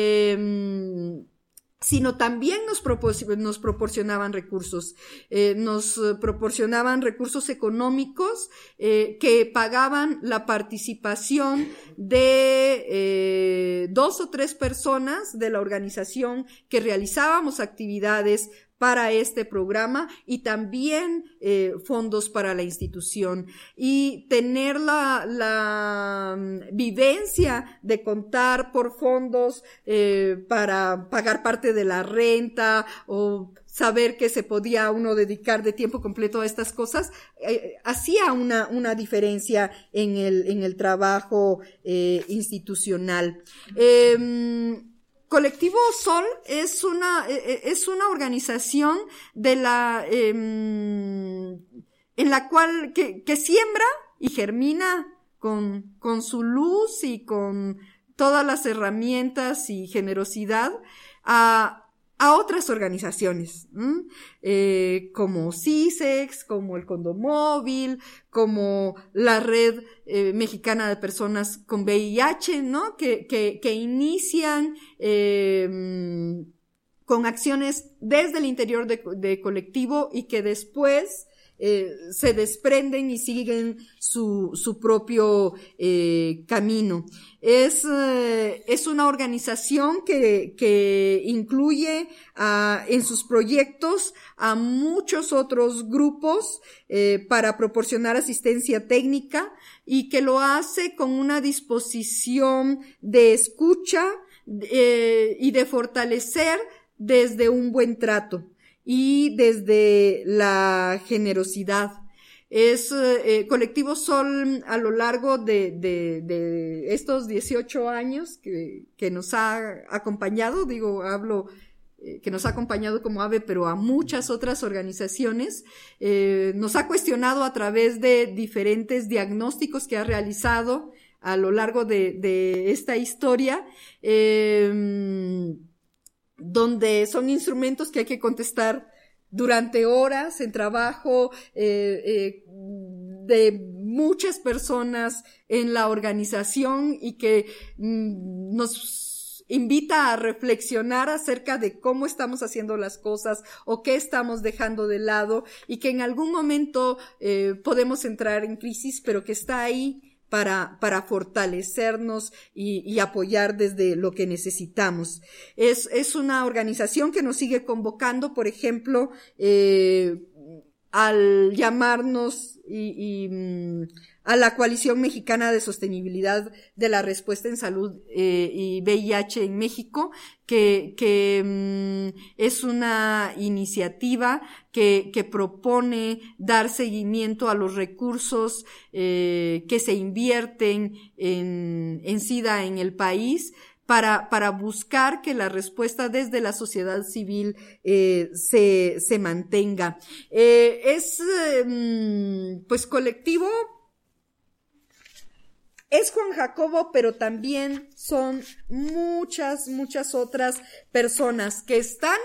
eh, sino también nos, propor- nos proporcionaban recursos, eh, nos proporcionaban recursos económicos eh, que pagaban la participación de eh, dos o tres personas de la organización que realizábamos actividades para este programa y también eh, fondos para la institución, y tener la, la um, vivencia de contar por fondos eh, para pagar parte de la renta o saber que se podía uno dedicar de tiempo completo a estas cosas, eh, hacía una, una diferencia en el, en el trabajo eh, institucional. Eh, Colectivo Sol es una, es una organización de la, eh, en la cual, que, que siembra y germina con, con su luz y con todas las herramientas y generosidad a, a otras organizaciones, ¿m? Eh, como CISEX, como el Condomóvil, como la Red eh, Mexicana de Personas con V I H, ¿no? Que, que, que inician eh, con acciones desde el interior de, de colectivo y que después Eh, se desprenden y siguen su, su propio eh, camino. Es, eh, es una organización que, que incluye a, en sus proyectos a muchos otros grupos eh, para proporcionar asistencia técnica y que lo hace con una disposición de escucha eh, y de fortalecer desde un buen trato y desde la generosidad. Es eh, Colectivo Sol a lo largo de, de, de estos dieciocho años que, que nos ha acompañado, digo, hablo eh, que nos ha acompañado como AVE, pero a muchas otras organizaciones, eh, nos ha cuestionado a través de diferentes diagnósticos que ha realizado a lo largo de, de esta historia, eh, donde son instrumentos que hay que contestar durante horas en trabajo eh, eh, de muchas personas en la organización y que mm, nos invita a reflexionar acerca de cómo estamos haciendo las cosas o qué estamos dejando de lado, y que en algún momento eh, podemos entrar en crisis, pero que está ahí para, para fortalecernos y, y apoyar desde lo que necesitamos. Es, es una organización que nos sigue convocando, por ejemplo, eh, al llamarnos y, y a la Coalición Mexicana de Sostenibilidad de la Respuesta en Salud eh, y V I H en México, que, que um, es una iniciativa que, que propone dar seguimiento a los recursos eh, que se invierten en, en SIDA en el país, para, para buscar que la respuesta desde la sociedad civil eh, se, se mantenga. Eh, es, eh, pues, colectivo. Es Juan Jacobo, pero también son muchas, muchas otras personas que están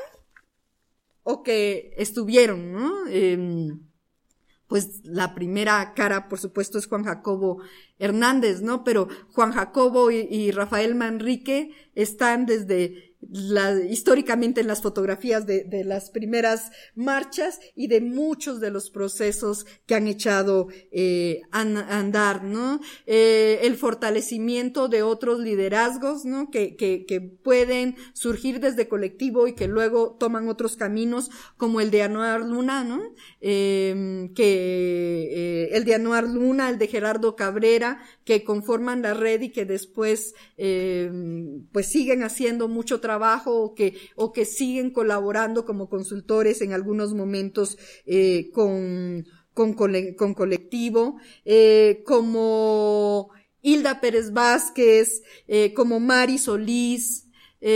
o que estuvieron, ¿no? Eh, pues la primera cara, por supuesto, es Juan Jacobo Hernández, ¿no? Pero Juan Jacobo y, y Rafael Manrique están desde la, históricamente en las fotografías de, de las primeras marchas y de muchos de los procesos que han echado eh, an, andar, ¿no? Eh, el fortalecimiento de otros liderazgos, ¿no? Que, que, que pueden surgir desde colectivo y que luego toman otros caminos, como el de Anuar Luna, ¿no? Eh, que eh, el de Anuar Luna, el de Gerardo Cabrera, que conforman la red y que después eh, pues siguen haciendo mucho trabajo o que, o que siguen colaborando como consultores en algunos momentos eh, con, con, con colectivo, eh, como Hilda Pérez Vázquez, eh, como Mari Solís,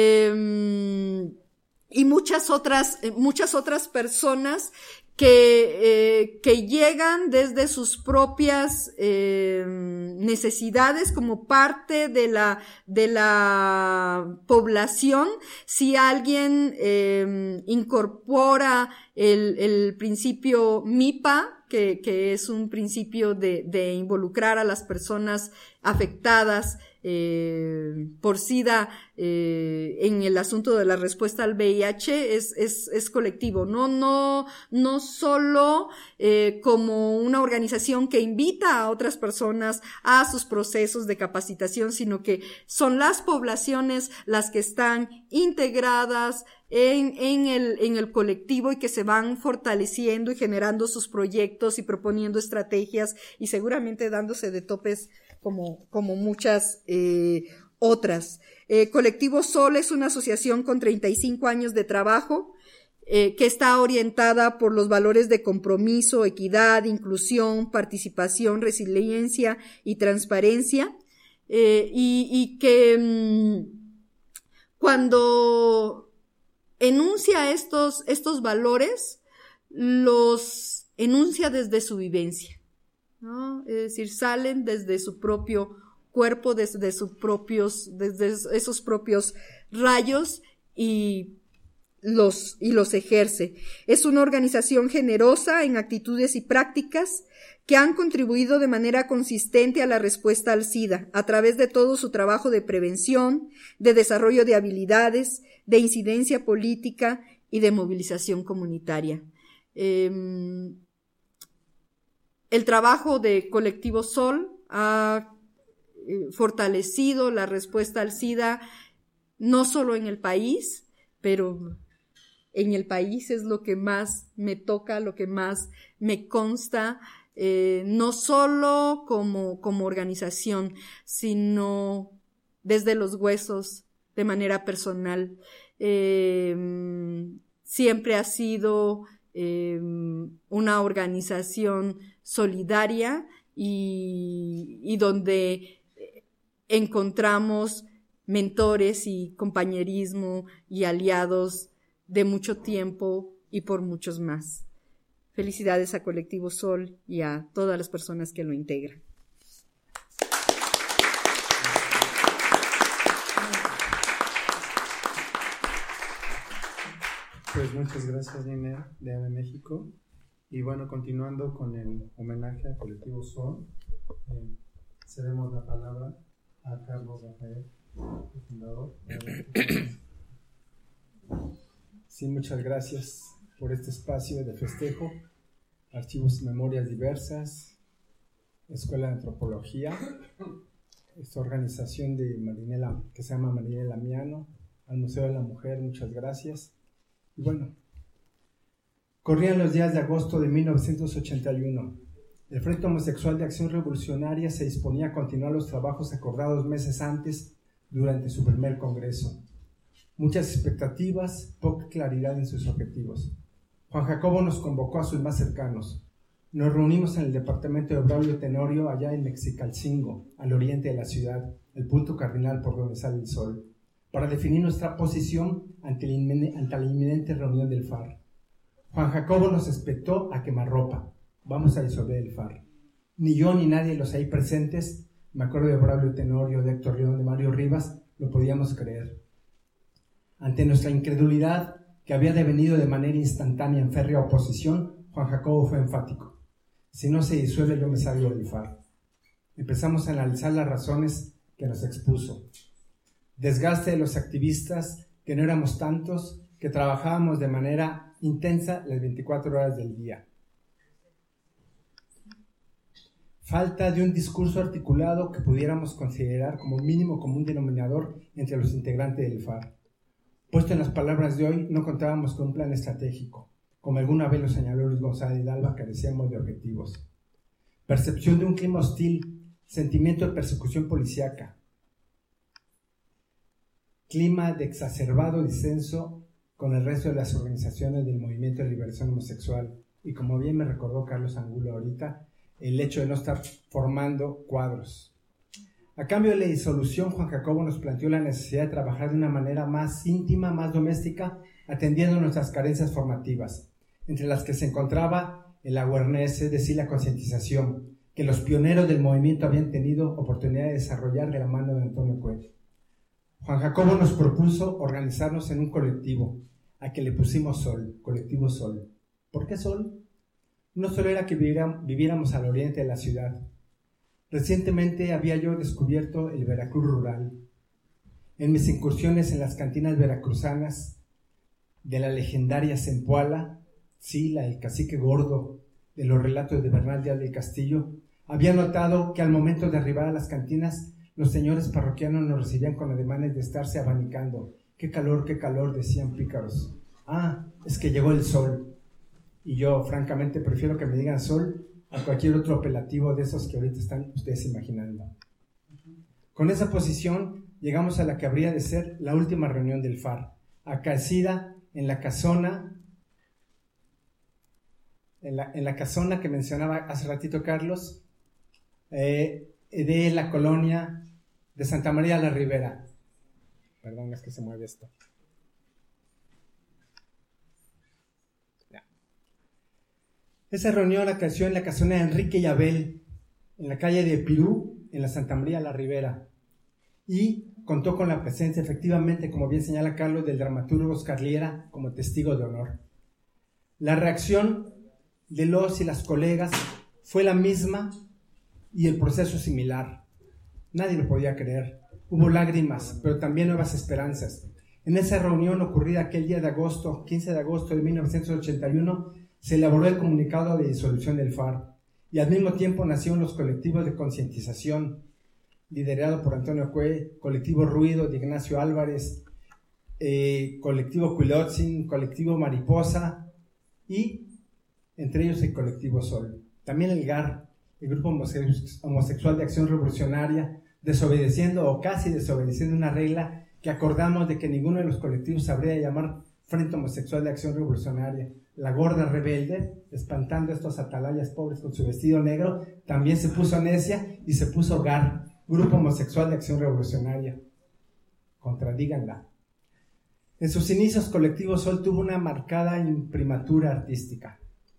eh, y muchas otras, muchas otras personas que, eh, que llegan desde sus propias eh, necesidades como parte de la, de la población. Si alguien eh, incorpora el, el principio MIPA, que, que es un principio de, de involucrar a las personas afectadas Eh, por SIDA eh, en el asunto de la respuesta al V I H, es, es, es colectivo, no, no, no solo eh, como una organización que invita a otras personas a sus procesos de capacitación, sino que son las poblaciones las que están integradas en, en el, en el colectivo y que se van fortaleciendo y generando sus proyectos y proponiendo estrategias y seguramente dándose de topes como, como muchas eh, otras. Eh, Colectivo Sol es una asociación con treinta y cinco años de trabajo, eh, que está orientada por los valores de compromiso, equidad, inclusión, participación, resiliencia y transparencia, eh, y, y que mmm, cuando enuncia estos, estos valores, los enuncia desde su vivencia, ¿no? Es decir, salen desde su propio cuerpo, desde sus propios, desde esos propios rayos y los, y los ejerce. Es una organización generosa en actitudes y prácticas que han contribuido de manera consistente a la respuesta al SIDA a través de todo su trabajo de prevención, de desarrollo de habilidades, de incidencia política y de movilización comunitaria. Eh, El trabajo de Colectivo Sol ha eh, fortalecido la respuesta al SIDA no solo en el país, pero en el país es lo que más me toca, lo que más me consta, eh, no solo como, como organización, sino desde los huesos, de manera personal. Eh, siempre ha sido eh, una organización solidaria y, y donde encontramos mentores y compañerismo y aliados de mucho tiempo y por muchos más. Felicidades a Colectivo Sol y a todas las personas que lo integran. Pues muchas gracias, Nina, de A M México. Y bueno, continuando con el homenaje a Colectivo Sol, eh, cedemos la palabra a Carlos Rafael, el fundador. Sí, muchas gracias por este espacio de festejo. Archivos y Memorias Diversas, Escuela de Antropología, esta organización de Marinela, que se llama Marinela Miano, al Museo de la Mujer, muchas gracias. Y bueno, Corrían los días de agosto de mil novecientos ochenta y uno. El Frente Homosexual de Acción Revolucionaria se disponía a continuar los trabajos acordados meses antes durante su primer congreso. Muchas expectativas, poca claridad en sus objetivos. Juan Jacobo nos convocó a sus más cercanos. Nos reunimos en el departamento de Braulio Tenorio, allá en Mexicalcingo, al oriente de la ciudad, el punto cardinal por donde sale el sol, para definir nuestra posición ante la, inmin- ante la inminente reunión del F A R. Juan Jacobo nos espetó a quemarropa. Vamos a disolver el F A R. Ni yo ni nadie de los ahí presentes, me acuerdo de Braulio Tenorio, de Héctor León, de Mario Rivas, lo podíamos creer. Ante nuestra incredulidad, que había devenido de manera instantánea en férrea oposición, Juan Jacobo fue enfático. Si no se disuelve, yo me salgo del F A R. Empezamos a analizar las razones que nos expuso. Desgaste de los activistas, que no éramos tantos, que trabajábamos de manera intensa las veinticuatro horas del día. Falta de un discurso articulado que pudiéramos considerar como mínimo común denominador entre los integrantes del F A R. Puesto en las palabras de hoy, no contábamos con un plan estratégico. Como alguna vez lo señaló Luis González Hidalgo, carecíamos de objetivos. Percepción de un clima hostil, sentimiento de persecución policíaca, clima de exacerbado disenso con el resto de las organizaciones del movimiento de liberación homosexual, y como bien me recordó Carlos Angulo ahorita, el hecho de no estar formando cuadros. A cambio de la disolución, Juan Jacobo nos planteó la necesidad de trabajar de una manera más íntima, más doméstica, atendiendo nuestras carencias formativas, entre las que se encontraba el awareness, es decir, la concientización, que los pioneros del movimiento habían tenido oportunidad de desarrollar de la mano de Antonio Coello. Juan Jacobo nos propuso organizarnos en un colectivo, a que le pusimos Sol, Colectivo Sol. ¿Por qué Sol? No solo era que viviéramos al oriente de la ciudad. Recientemente había yo descubierto el Veracruz rural. En mis incursiones en las cantinas veracruzanas de la legendaria Zempoala, sí, la del cacique gordo, de los relatos de Bernal Díaz del Castillo, había notado que al momento de arribar a las cantinas, los señores parroquianos nos recibían con ademanes de estarse abanicando. ¡Qué calor, qué calor!, decían pícaros. Ah, es que llegó el sol. Y yo, francamente, prefiero que me digan sol a cualquier otro apelativo de esos que ahorita están ustedes imaginando. Con esa posición, llegamos a la que habría de ser la última reunión del F A R, acaecida en la casona, en la, en la casona que mencionaba hace ratito Carlos, eh, de la colonia de Santa María la Ribera. Perdón, es que se mueve esto. Esa reunión acaeció en la casona de Enrique y Abel, en la calle de Pirú, en la Santa María la Ribera, y contó con la presencia, efectivamente, como bien señala Carlos, del dramaturgo Oscar Liera como testigo de honor. La reacción de los y las colegas fue la misma y el proceso similar. Nadie lo podía creer. Hubo lágrimas, pero también nuevas esperanzas. En esa reunión ocurrida aquel día de agosto, quince de agosto de mil novecientos ochenta y uno, se elaboró el comunicado de disolución del F A R, y al mismo tiempo nacieron los colectivos de concientización, liderado por Antonio Cue, colectivo Ruido de Ignacio Álvarez, eh, colectivo Cuilotzin, colectivo Mariposa, y entre ellos el colectivo Sol. También el G A R, el Grupo Homosexual de Acción Revolucionaria, desobedeciendo o casi desobedeciendo una regla que acordamos de que ninguno de los colectivos habría de llamar Frente Homosexual de Acción Revolucionaria. La gorda rebelde, espantando a estos atalayas pobres con su vestido negro, también se puso necia y se puso G A R, Grupo Homosexual de Acción Revolucionaria. Contradíganla. En sus inicios, Colectivo Sol tuvo una marcada imprimatura artística,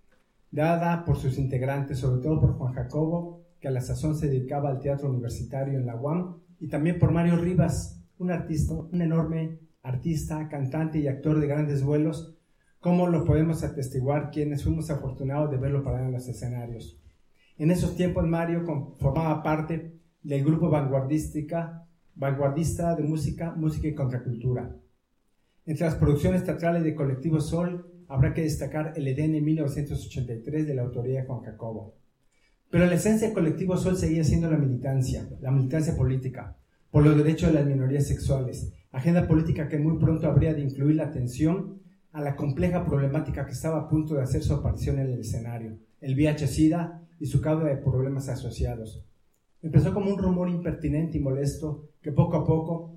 dada por sus integrantes, sobre todo por Juan Jacobo, que a la sazón se dedicaba al teatro universitario en la U A M, y también por Mario Rivas, un artista, un enorme artista, cantante y actor de grandes vuelos, como lo podemos atestiguar quienes fuimos afortunados de verlo parar en los escenarios. En esos tiempos Mario formaba parte del grupo vanguardística, vanguardista de música, música y contracultura. Entre las producciones teatrales de Colectivo Sol habrá que destacar el Edén en mil novecientos ochenta y tres de la autoría de Juan Jacobo. Pero la esencia del Colectivo Sol seguía siendo la militancia, la militancia política, por los derechos de las minorías sexuales, agenda política que muy pronto habría de incluir la atención a la compleja problemática que estaba a punto de hacer su aparición en el escenario, el V I H-Sida y su causa de problemas asociados. Empezó como un rumor impertinente y molesto que poco a poco,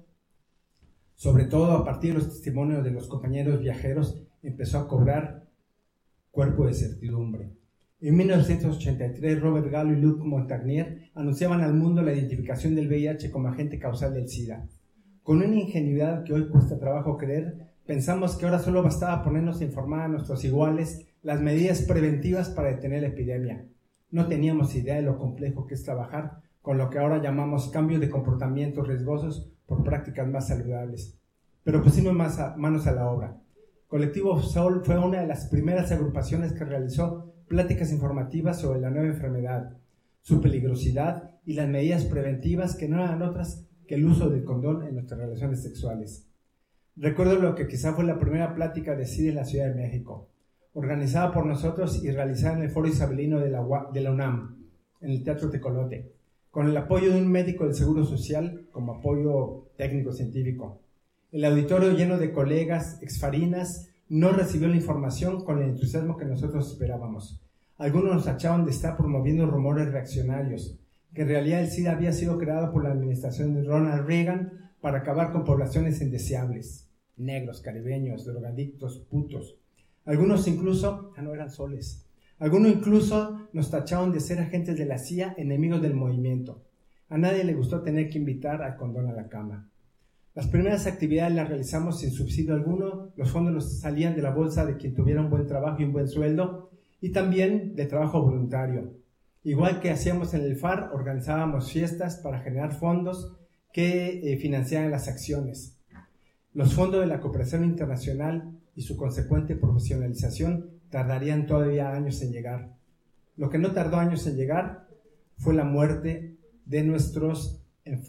sobre todo a partir de los testimonios de los compañeros viajeros, empezó a cobrar cuerpo de certidumbre. En mil novecientos ochenta y tres, Robert Gallo y Luc Montagnier anunciaban al mundo la identificación del V I H como agente causal del SIDA. Con una ingenuidad que hoy cuesta trabajo creer, pensamos que ahora solo bastaba ponernos a informar a nuestros iguales las medidas preventivas para detener la epidemia. No teníamos idea de lo complejo que es trabajar con lo que ahora llamamos cambios de comportamientos riesgosos por prácticas más saludables. Pero pusimos más a, manos a la obra. Colectivo Sol fue una de las primeras agrupaciones que realizó pláticas informativas sobre la nueva enfermedad, su peligrosidad y las medidas preventivas que no eran otras que el uso del condón en nuestras relaciones sexuales. Recuerdo lo que quizá fue la primera plática de SIDA en la Ciudad de México, organizada por nosotros y realizada en el Foro Isabelino de la, de la UNAM, en el Teatro Tecolote, con el apoyo de un médico del Seguro Social como apoyo técnico-científico. El auditorio lleno de colegas exfarinas no recibió la información con el entusiasmo que nosotros esperábamos. Algunos nos tachaban de estar promoviendo rumores reaccionarios, que en realidad el SIDA había sido creado por la administración de Ronald Reagan para acabar con poblaciones indeseables, negros, caribeños, drogadictos, putos. Algunos incluso, ah no eran soles, algunos incluso nos tachaban de ser agentes de la C I A, enemigos del movimiento. A nadie le gustó tener que invitar al condón a la cama. Las primeras actividades las realizamos sin subsidio alguno, los fondos los salían de la bolsa de quien tuviera un buen trabajo y un buen sueldo, y también de trabajo voluntario. Igual que hacíamos en el F A R, organizábamos fiestas para generar fondos que eh, financiaran las acciones. Los fondos de la cooperación internacional y su consecuente profesionalización tardarían todavía años en llegar. Lo que no tardó años en llegar fue la muerte de nuestros,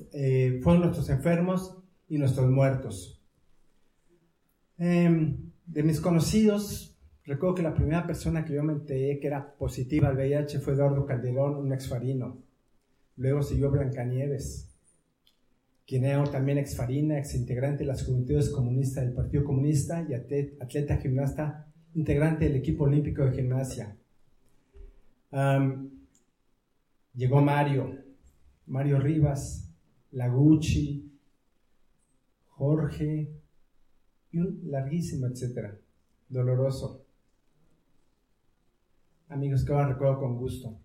eh, fueron nuestros enfermos y nuestros muertos. Eh, de mis conocidos, recuerdo que la primera persona que yo me enteré que era positiva al V I H fue Eduardo Calderón, un exfarino. Luego siguió Blancanieves, quien era también exfarina, exintegrante de las Juventudes Comunistas del Partido Comunista y atleta gimnasta, integrante del equipo olímpico de gimnasia. Um, llegó Mario, Mario Rivas, Laguchi, Jorge y un larguísimo etcétera, doloroso. Amigos que ahora recuerdo con gusto.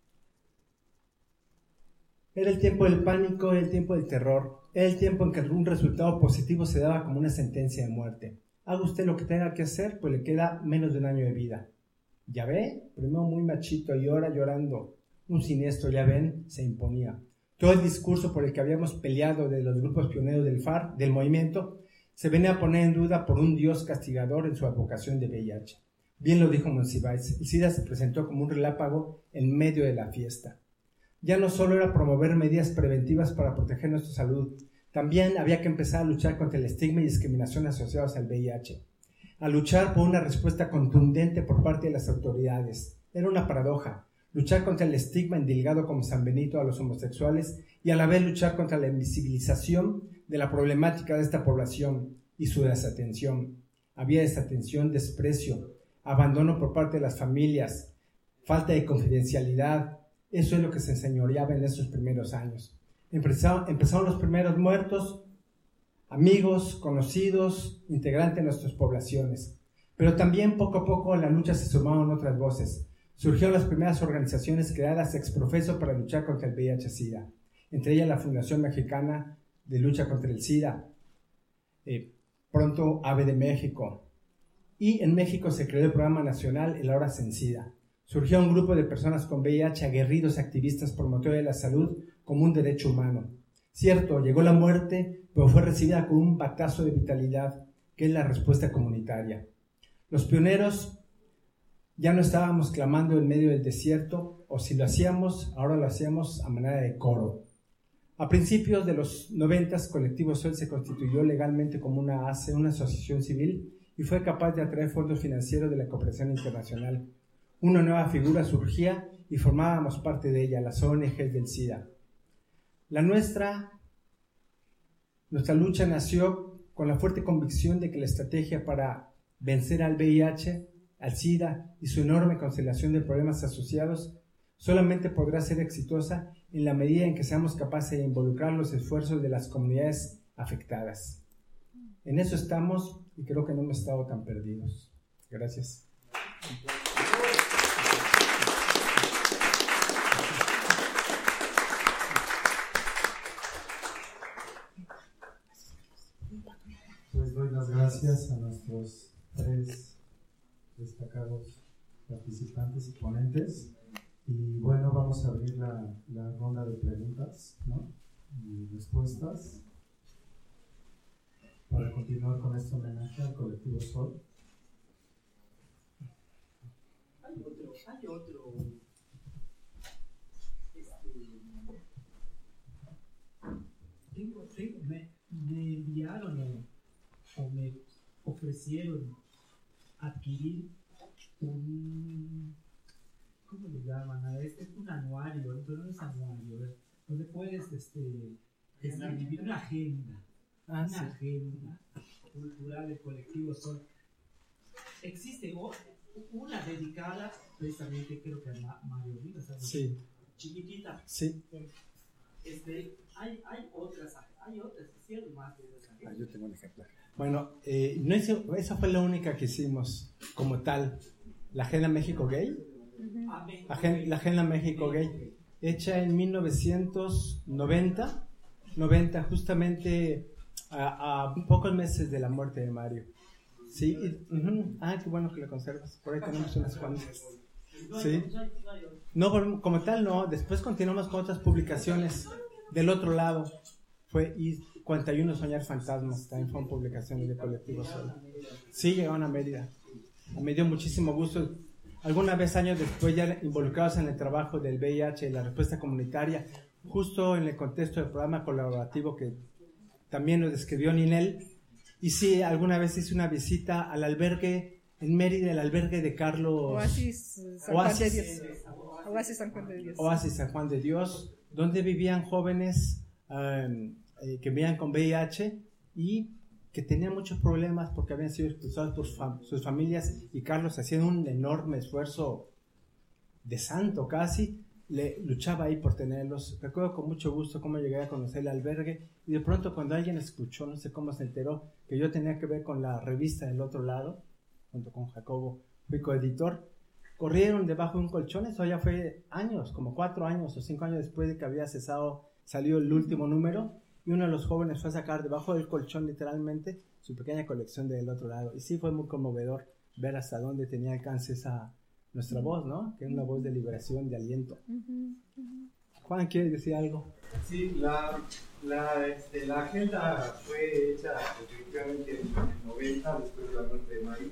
Era el tiempo del pánico, era el tiempo del terror, era el tiempo en que un resultado positivo se daba como una sentencia de muerte. Haga usted lo que tenga que hacer, pues le queda menos de un año de vida. ¿Ya ve? Primero muy machito y ahora llorando. Un siniestro, ya ven, se imponía. Todo el discurso por el que habíamos peleado de los grupos pioneros del F A R, del movimiento, se venía a poner en duda por un Dios castigador en su advocación de V I H. Bien lo dijo Monsiváis, el SIDA se presentó como un relámpago en medio de la fiesta. Ya no solo era promover medidas preventivas para proteger nuestra salud, también había que empezar a luchar contra el estigma y discriminación asociados al V I H, a luchar por una respuesta contundente por parte de las autoridades. Era una paradoja, luchar contra el estigma endilgado como San Benito a los homosexuales y a la vez luchar contra la invisibilización de la problemática de esta población y su desatención. Había desatención, desprecio, abandono por parte de las familias, falta de confidencialidad. Eso es lo que se enseñoreaba en esos primeros años. Empezaron, empezaron los primeros muertos, amigos, conocidos, integrantes de nuestras poblaciones. Pero también poco a poco a la lucha se sumaron otras voces. Surgieron las primeras organizaciones creadas ex profeso para luchar contra el V I H-Sida, entre ellas la Fundación Mexicana de Lucha contra el SIDA, eh, pronto A B de México, y en México se creó el programa nacional El Ahora Sin SIDA. Surgió un grupo de personas con V I H aguerridos activistas promotores de la salud como un derecho humano. Cierto, llegó la muerte, pero fue recibida con un batazo de vitalidad, que es la respuesta comunitaria. Los pioneros ya no estábamos clamando en medio del desierto, o si lo hacíamos, ahora lo hacíamos a manera de coro. A principios de los noventas, Colectivo Sol se constituyó legalmente como una A C E, una asociación civil, y fue capaz de atraer fondos financieros de la cooperación internacional. Una nueva figura surgía y formábamos parte de ella, las O N Ges del SIDA. La nuestra, nuestra lucha nació con la fuerte convicción de que la estrategia para vencer al V I H, al SIDA y su enorme constelación de problemas asociados solamente podrá ser exitosa en la medida en que seamos capaces de involucrar los esfuerzos de las comunidades afectadas. En eso estamos y creo que no hemos estado tan perdidos. Gracias. Pues doy las gracias a nuestros tres destacados participantes y ponentes. Y bueno, vamos a abrir la, la ronda de preguntas, ¿no? Y respuestas para continuar con este homenaje al colectivo Sol. Hay otro, hay otro. Este, tengo, tengo, me, me enviaron o, o me ofrecieron adquirir un, ¿cómo le llaman a este? Un anuario, pero no es anuario, ¿ver? Donde puedes este, escribir una agenda, Ah, una sí. agenda cultural del colectivo Sol. Existe o- una dedicada precisamente, creo que a Ma- Mario Rivas, algo Sí, chiquitita. sí. Este, hay, hay otras, hay otras, hicieron más de esas Ah, agendas. yo tengo un ejemplar. Bueno, eh, no hizo- esa fue la única que hicimos como tal. La Agenda México Gay. Ah, México, Agen- la Agenda México Gay, hecha en mil novecientos noventa, noventa justamente a, a pocos meses de la muerte de Mario. Sí, y- ujú. Ah, qué bueno que lo conservas. Por ahí tenemos unas cuantas. No hay- Sí. no hay- no hay otro. No, por- como tal no. Después continuamos con otras publicaciones. Del otro lado fue y cuarenta y uno Soñar Fantasmas, también fueron publicaciones de Colectivo Sol. Sí, llegaron a Mérida. Me dio muchísimo gusto. Alguna vez, años después, ya involucrados en el trabajo del V I H y la respuesta comunitaria, justo en el contexto del programa colaborativo que también nos describió Ninel. Y sí, alguna vez hice una visita al albergue en Mérida, el albergue de Carlos Oasis eh, San Juan de Oasis. Dios. Oasis San Juan de Dios. Oasis San Juan de Dios, donde vivían jóvenes um, eh, que vivían con V I H y que tenían muchos problemas porque habían sido expulsados por su fam- sus familias, y Carlos, haciendo un enorme esfuerzo de santo casi, le luchaba ahí por tenerlos. Recuerdo con mucho gusto cómo llegué a conocer el albergue, y de pronto cuando alguien escuchó, no sé cómo se enteró, que yo tenía que ver con la revista del otro lado, junto con Jacobo, fui coeditor, corrieron debajo de un colchón. Eso ya fue años, como cuatro años o cinco años después de que había cesado, salió el último número, y uno de los jóvenes fue a sacar debajo del colchón literalmente su pequeña colección del otro lado, y sí fue muy conmovedor ver hasta dónde tenía alcance esa nuestra voz, ¿no? Que es una voz de liberación, de aliento. Juan, ¿quieres decir algo? Sí, la, la, este, la agenda fue hecha efectivamente en el noventa, después de la muerte de Mario.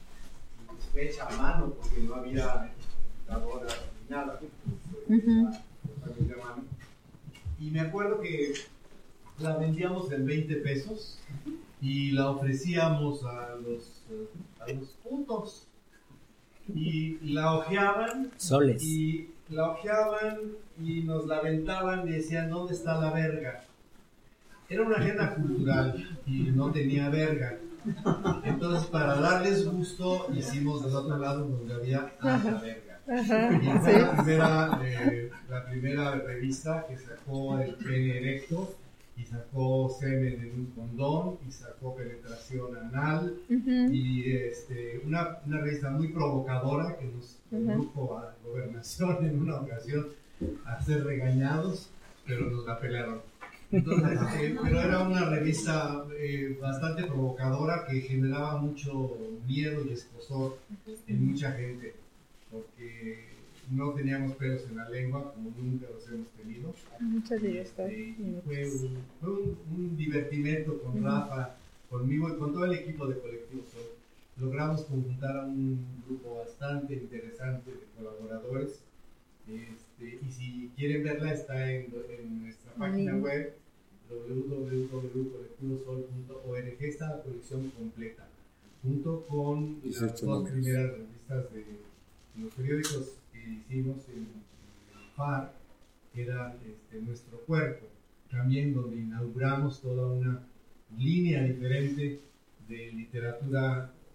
Y fue hecha a mano porque no había computadora ni nada. Fue hecha totalmente a mano. Y me acuerdo que la vendíamos en veinte pesos y la ofrecíamos a los, a los puntos. Y la hojeaban. Soles. Y la hojeaban y nos la aventaban y decían, ¿dónde está la verga? Era una agenda cultural y no tenía verga. Entonces, para darles gusto, hicimos del otro lado donde había a la verga. Y fue la primera, eh, la primera revista que sacó el pene erecto, y sacó semen en un condón, y sacó penetración anal, y este, una, una revista muy provocadora que nos condujo a Gobernación en una ocasión a ser regañados, pero nos la pelaron. Entonces, eh, pero era una revista eh, bastante provocadora que generaba mucho miedo y escozor en mucha gente, porque no teníamos pelos en la lengua como nunca los hemos tenido. Mucha libertad. Este, y fue un, fue un, un divertimento con Rafa, conmigo y con todo el equipo de Colectivo Sol. Logramos conjuntar a un grupo bastante interesante de colaboradores. Este, y si quieren verla, está en, en nuestra página web w w w punto colectivo sol punto org. Está la colección completa, junto con las dos primeras revistas de los periódicos que hicimos en, en el F A R, que era este, Nuestro Cuerpo, también donde inauguramos toda una línea diferente de literatura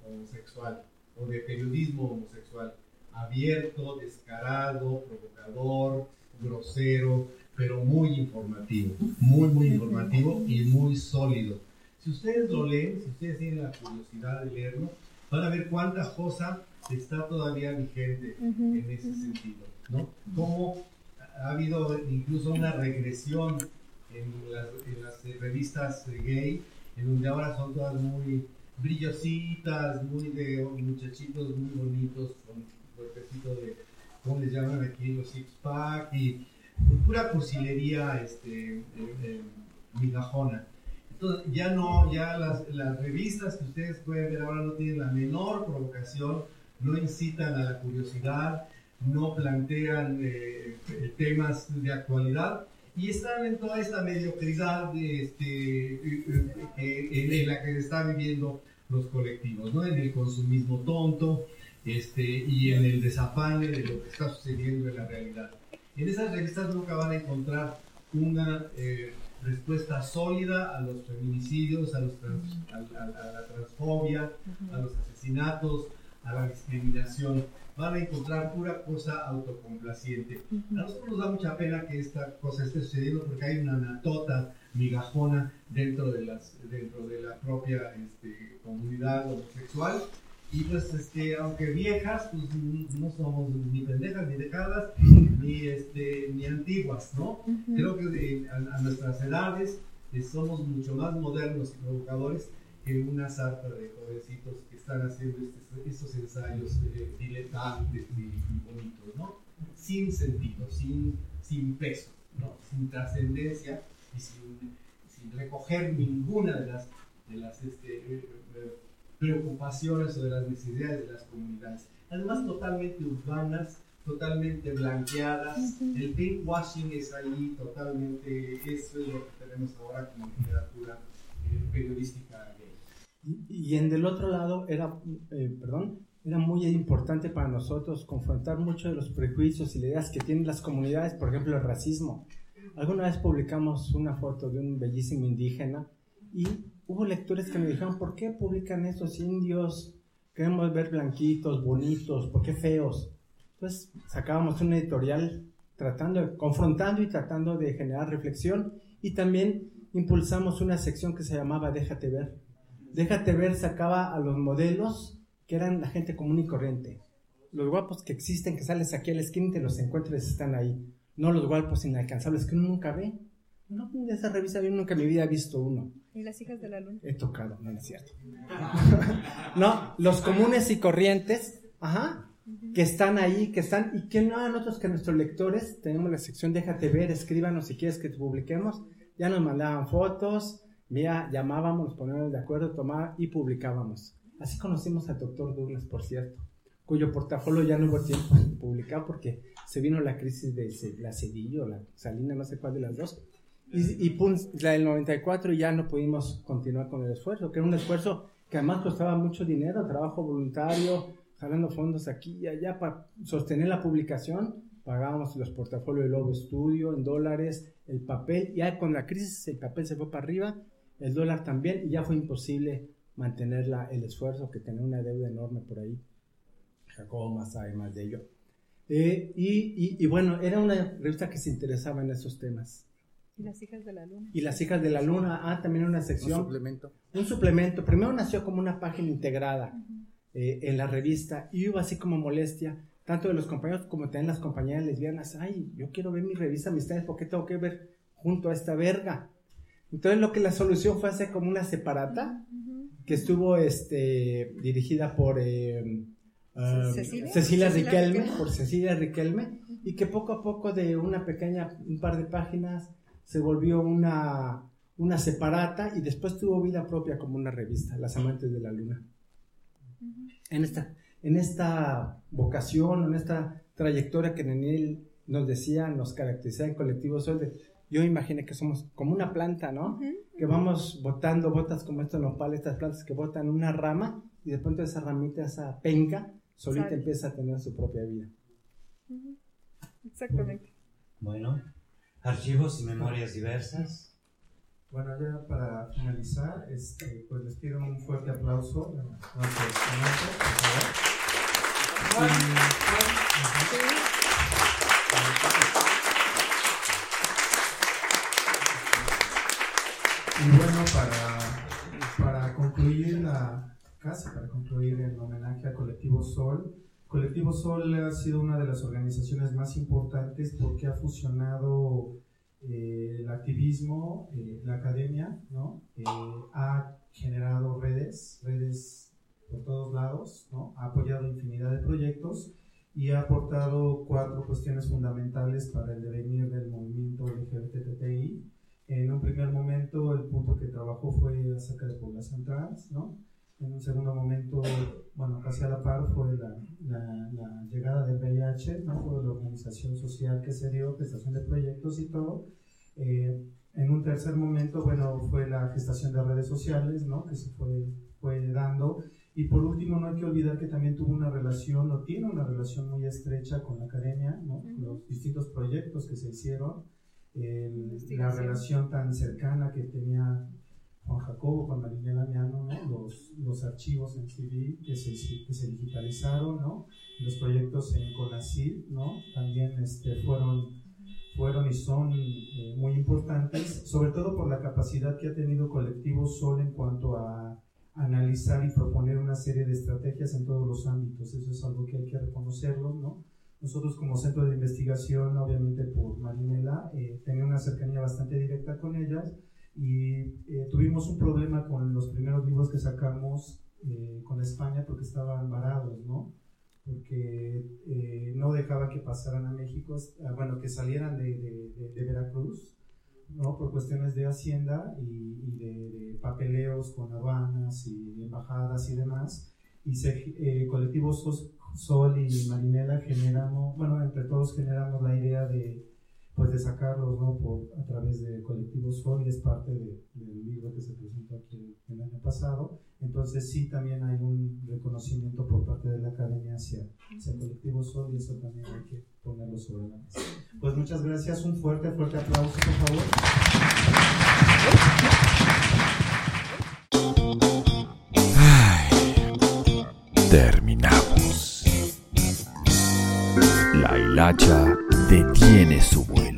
homosexual o de periodismo homosexual, abierto, descarado, provocador, grosero, pero muy informativo, muy, muy informativo y muy sólido. Si ustedes lo leen, si ustedes tienen la curiosidad de leerlo, van a ver cuánta cosa está todavía vigente uh-huh. en ese sentido, ¿no? Cómo ha habido incluso una regresión en las, en las revistas gay, en donde ahora son todas muy brillositas, muy de muchachitos muy bonitos, con cuerpecito de, ¿cómo les llaman aquí? Los six-pack y pura cursilería este, eh, eh, migajona. Entonces, ya no, ya las, las revistas que ustedes pueden ver ahora no tienen la menor provocación, no incitan a la curiosidad, no plantean eh, temas de actualidad y están en toda esta mediocridad de, este, eh, eh, en la que se están viviendo los colectivos, ¿no? En el consumismo tonto este, y en el desafane de lo que está sucediendo en la realidad. En esas revistas nunca van a encontrar una eh, respuesta sólida a los feminicidios, a, los trans, a, a, a la transfobia, a los asesinatos, a la discriminación. Van a encontrar pura cosa autocomplaciente. A nosotros nos da mucha pena que esta cosa esté sucediendo porque hay una natota migajona dentro de, las, dentro de la propia este, comunidad homosexual. Y pues, este, aunque viejas, pues no somos ni pendejas, ni dejadas, ni, este, ni antiguas, ¿no? Uh-huh. Creo que de, a, a nuestras edades eh, somos mucho más modernos y provocadores que una sarta de jovencitos que están haciendo este, estos ensayos eh, diletantes y, y bonitos, ¿no? Sin sentido, sin, sin peso, ¿no? Sin trascendencia y sin, sin recoger ninguna de las, de las este, eh, eh, preocupaciones o de las necesidades de las comunidades. Además, totalmente urbanas, totalmente blanqueadas. Uh-huh. El pinkwashing es ahí totalmente, eso es lo que tenemos ahora como literatura eh, periodística gay. Y, y en del otro lado era, eh, perdón, era muy importante para nosotros confrontar muchos de los prejuicios y ideas que tienen las comunidades, por ejemplo, el racismo. Alguna vez publicamos una foto de un bellísimo indígena y hubo lectores que me dijeron, ¿por qué publican esos indios? Queremos ver blanquitos, bonitos, ¿por qué feos? Entonces sacábamos un editorial tratando, confrontando y tratando de generar reflexión y también impulsamos una sección que se llamaba Déjate Ver. Déjate Ver sacaba a los modelos que eran la gente común y corriente. Los guapos que existen, que sales aquí a la esquina y te los encuentras y están ahí. No los guapos inalcanzables que uno nunca ve. No, de esa revista yo nunca en mi vida he visto uno. ¿Y las hijas de la luna? He tocado, no, no es cierto. No, los comunes y corrientes, ajá, que están ahí, que están, y que no, nosotros que nuestros lectores, tenemos la sección Déjate Ver, escríbanos si quieres que te publiquemos, ya nos mandaban fotos, mira, llamábamos, nos poníamos de acuerdo, tomábamos y publicábamos. Así conocimos al doctor Douglas, por cierto, cuyo portafolio ya no hubo tiempo de publicar porque se vino la crisis de la Cedillo, la Salina, no sé cuál de las dos. Y, y pum, la del noventa y cuatro ya no pudimos continuar con el esfuerzo, que era un esfuerzo que además costaba mucho dinero, trabajo voluntario, jalando fondos aquí y allá para sostener la publicación. Pagábamos los portafolios de Lobo Studio en dólares, el papel, ya con la crisis el papel se fue para arriba, el dólar también, y ya fue imposible mantener la, el esfuerzo, que tenía una deuda enorme por ahí. Jacobo más sabe más de ello. Eh, y, y, y bueno, era una revista que se interesaba en esos temas. Y las hijas de la luna. Y las hijas de la luna, ah, también una sección. Un suplemento. Un suplemento. Primero nació como una página integrada uh-huh. eh, en la revista y hubo así como molestia, tanto de los compañeros como también las compañeras lesbianas. Ay, yo quiero ver mi revista Amistades, ¿por qué tengo que ver junto a esta verga? Entonces lo que la solución fue hacer como una separata uh-huh. que estuvo este, dirigida por eh, uh, Cecilia, Cecilia Riquelme, Riquelme, por Cecilia Riquelme, uh-huh. y que poco a poco de una pequeña, un par de páginas, se volvió una, una separata y después tuvo vida propia como una revista, Las Amantes de la Luna. Uh-huh. En esta, en esta vocación, en esta trayectoria que Nenil nos decía, nos caracterizaba en Colectivo Sol, de, yo imaginé que somos como una planta, ¿no? Uh-huh. Que vamos botando botas como estos nopales, estas plantas que botan una rama y de pronto esa ramita, esa penca, solita ¿Sabe? Empieza a tener su propia vida. Uh-huh. Exactamente. Bueno. Archivos y memorias diversas. Bueno, ya para finalizar, este, pues les pido un fuerte aplauso a nuestros ponentes, por favor. Y, y bueno, para, para concluir la casi para concluir el homenaje a Colectivo Sol. Colectivo Sol ha sido una de las organizaciones más importantes porque ha fusionado eh, el activismo, eh, la academia, ¿no? Eh, ha generado redes, redes por todos lados, ¿no? Ha apoyado infinidad de proyectos y ha aportado cuatro cuestiones fundamentales para el devenir del movimiento L G B T T I. En un primer momento, el punto que trabajó fue acerca de población trans, ¿no? En un segundo momento, bueno, casi a la par fue la, la, la llegada del V I H, ¿no? Fue la organización social que se dio, prestación de proyectos y todo. Eh, en un tercer momento, bueno, fue la gestación de redes sociales, ¿no? Que se fue, fue dando. Y por último, no hay que olvidar que también tuvo una relación, o tiene una relación muy estrecha con la academia, ¿no? Los distintos proyectos que se hicieron, el, la relación tan cercana que tenía Juan Jacobo, con Marinela Miano, ¿no? los, los archivos en C D que se, que se digitalizaron, ¿no? Los proyectos en CONACYT, ¿no? También este, fueron, fueron y son eh, muy importantes, sobre todo por la capacidad que ha tenido Colectivo Sol en cuanto a analizar y proponer una serie de estrategias en todos los ámbitos. Eso es algo que hay que reconocerlo, ¿no? Nosotros como centro de investigación, obviamente por Marinela, eh, tenía una cercanía bastante directa con ellas. Y eh, tuvimos un problema con los primeros libros que sacamos eh, con España porque estaban varados, ¿no? Porque eh, no dejaba que pasaran a México, bueno, que salieran de, de, de, de Veracruz, ¿no? Por cuestiones de Hacienda y, y de, de papeleos con aduanas y embajadas y demás. Y se, eh, Colectivo Sol y Marinela generamos, bueno, entre todos generamos la idea de pues de sacarlos, ¿no? Por, a través de Colectivo Sol, y es parte de, del libro que se presentó aquí el año pasado. Entonces sí, también hay un reconocimiento por parte de la academia hacia, hacia Colectivo Sol, y eso también hay que ponerlo sobre la mesa. Pues muchas gracias, un fuerte, fuerte aplauso, por favor. Ay, terminamos. La hilacha detiene su vuelo.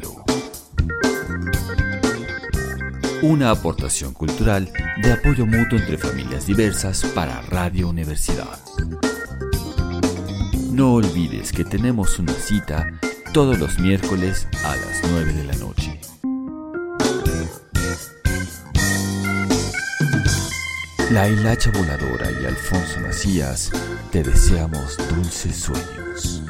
Una aportación cultural de apoyo mutuo entre familias diversas para Radio Universidad. No olvides que tenemos una cita todos los miércoles a las nueve de la noche. La hilacha voladora y Alfonso Macías te deseamos dulces sueños.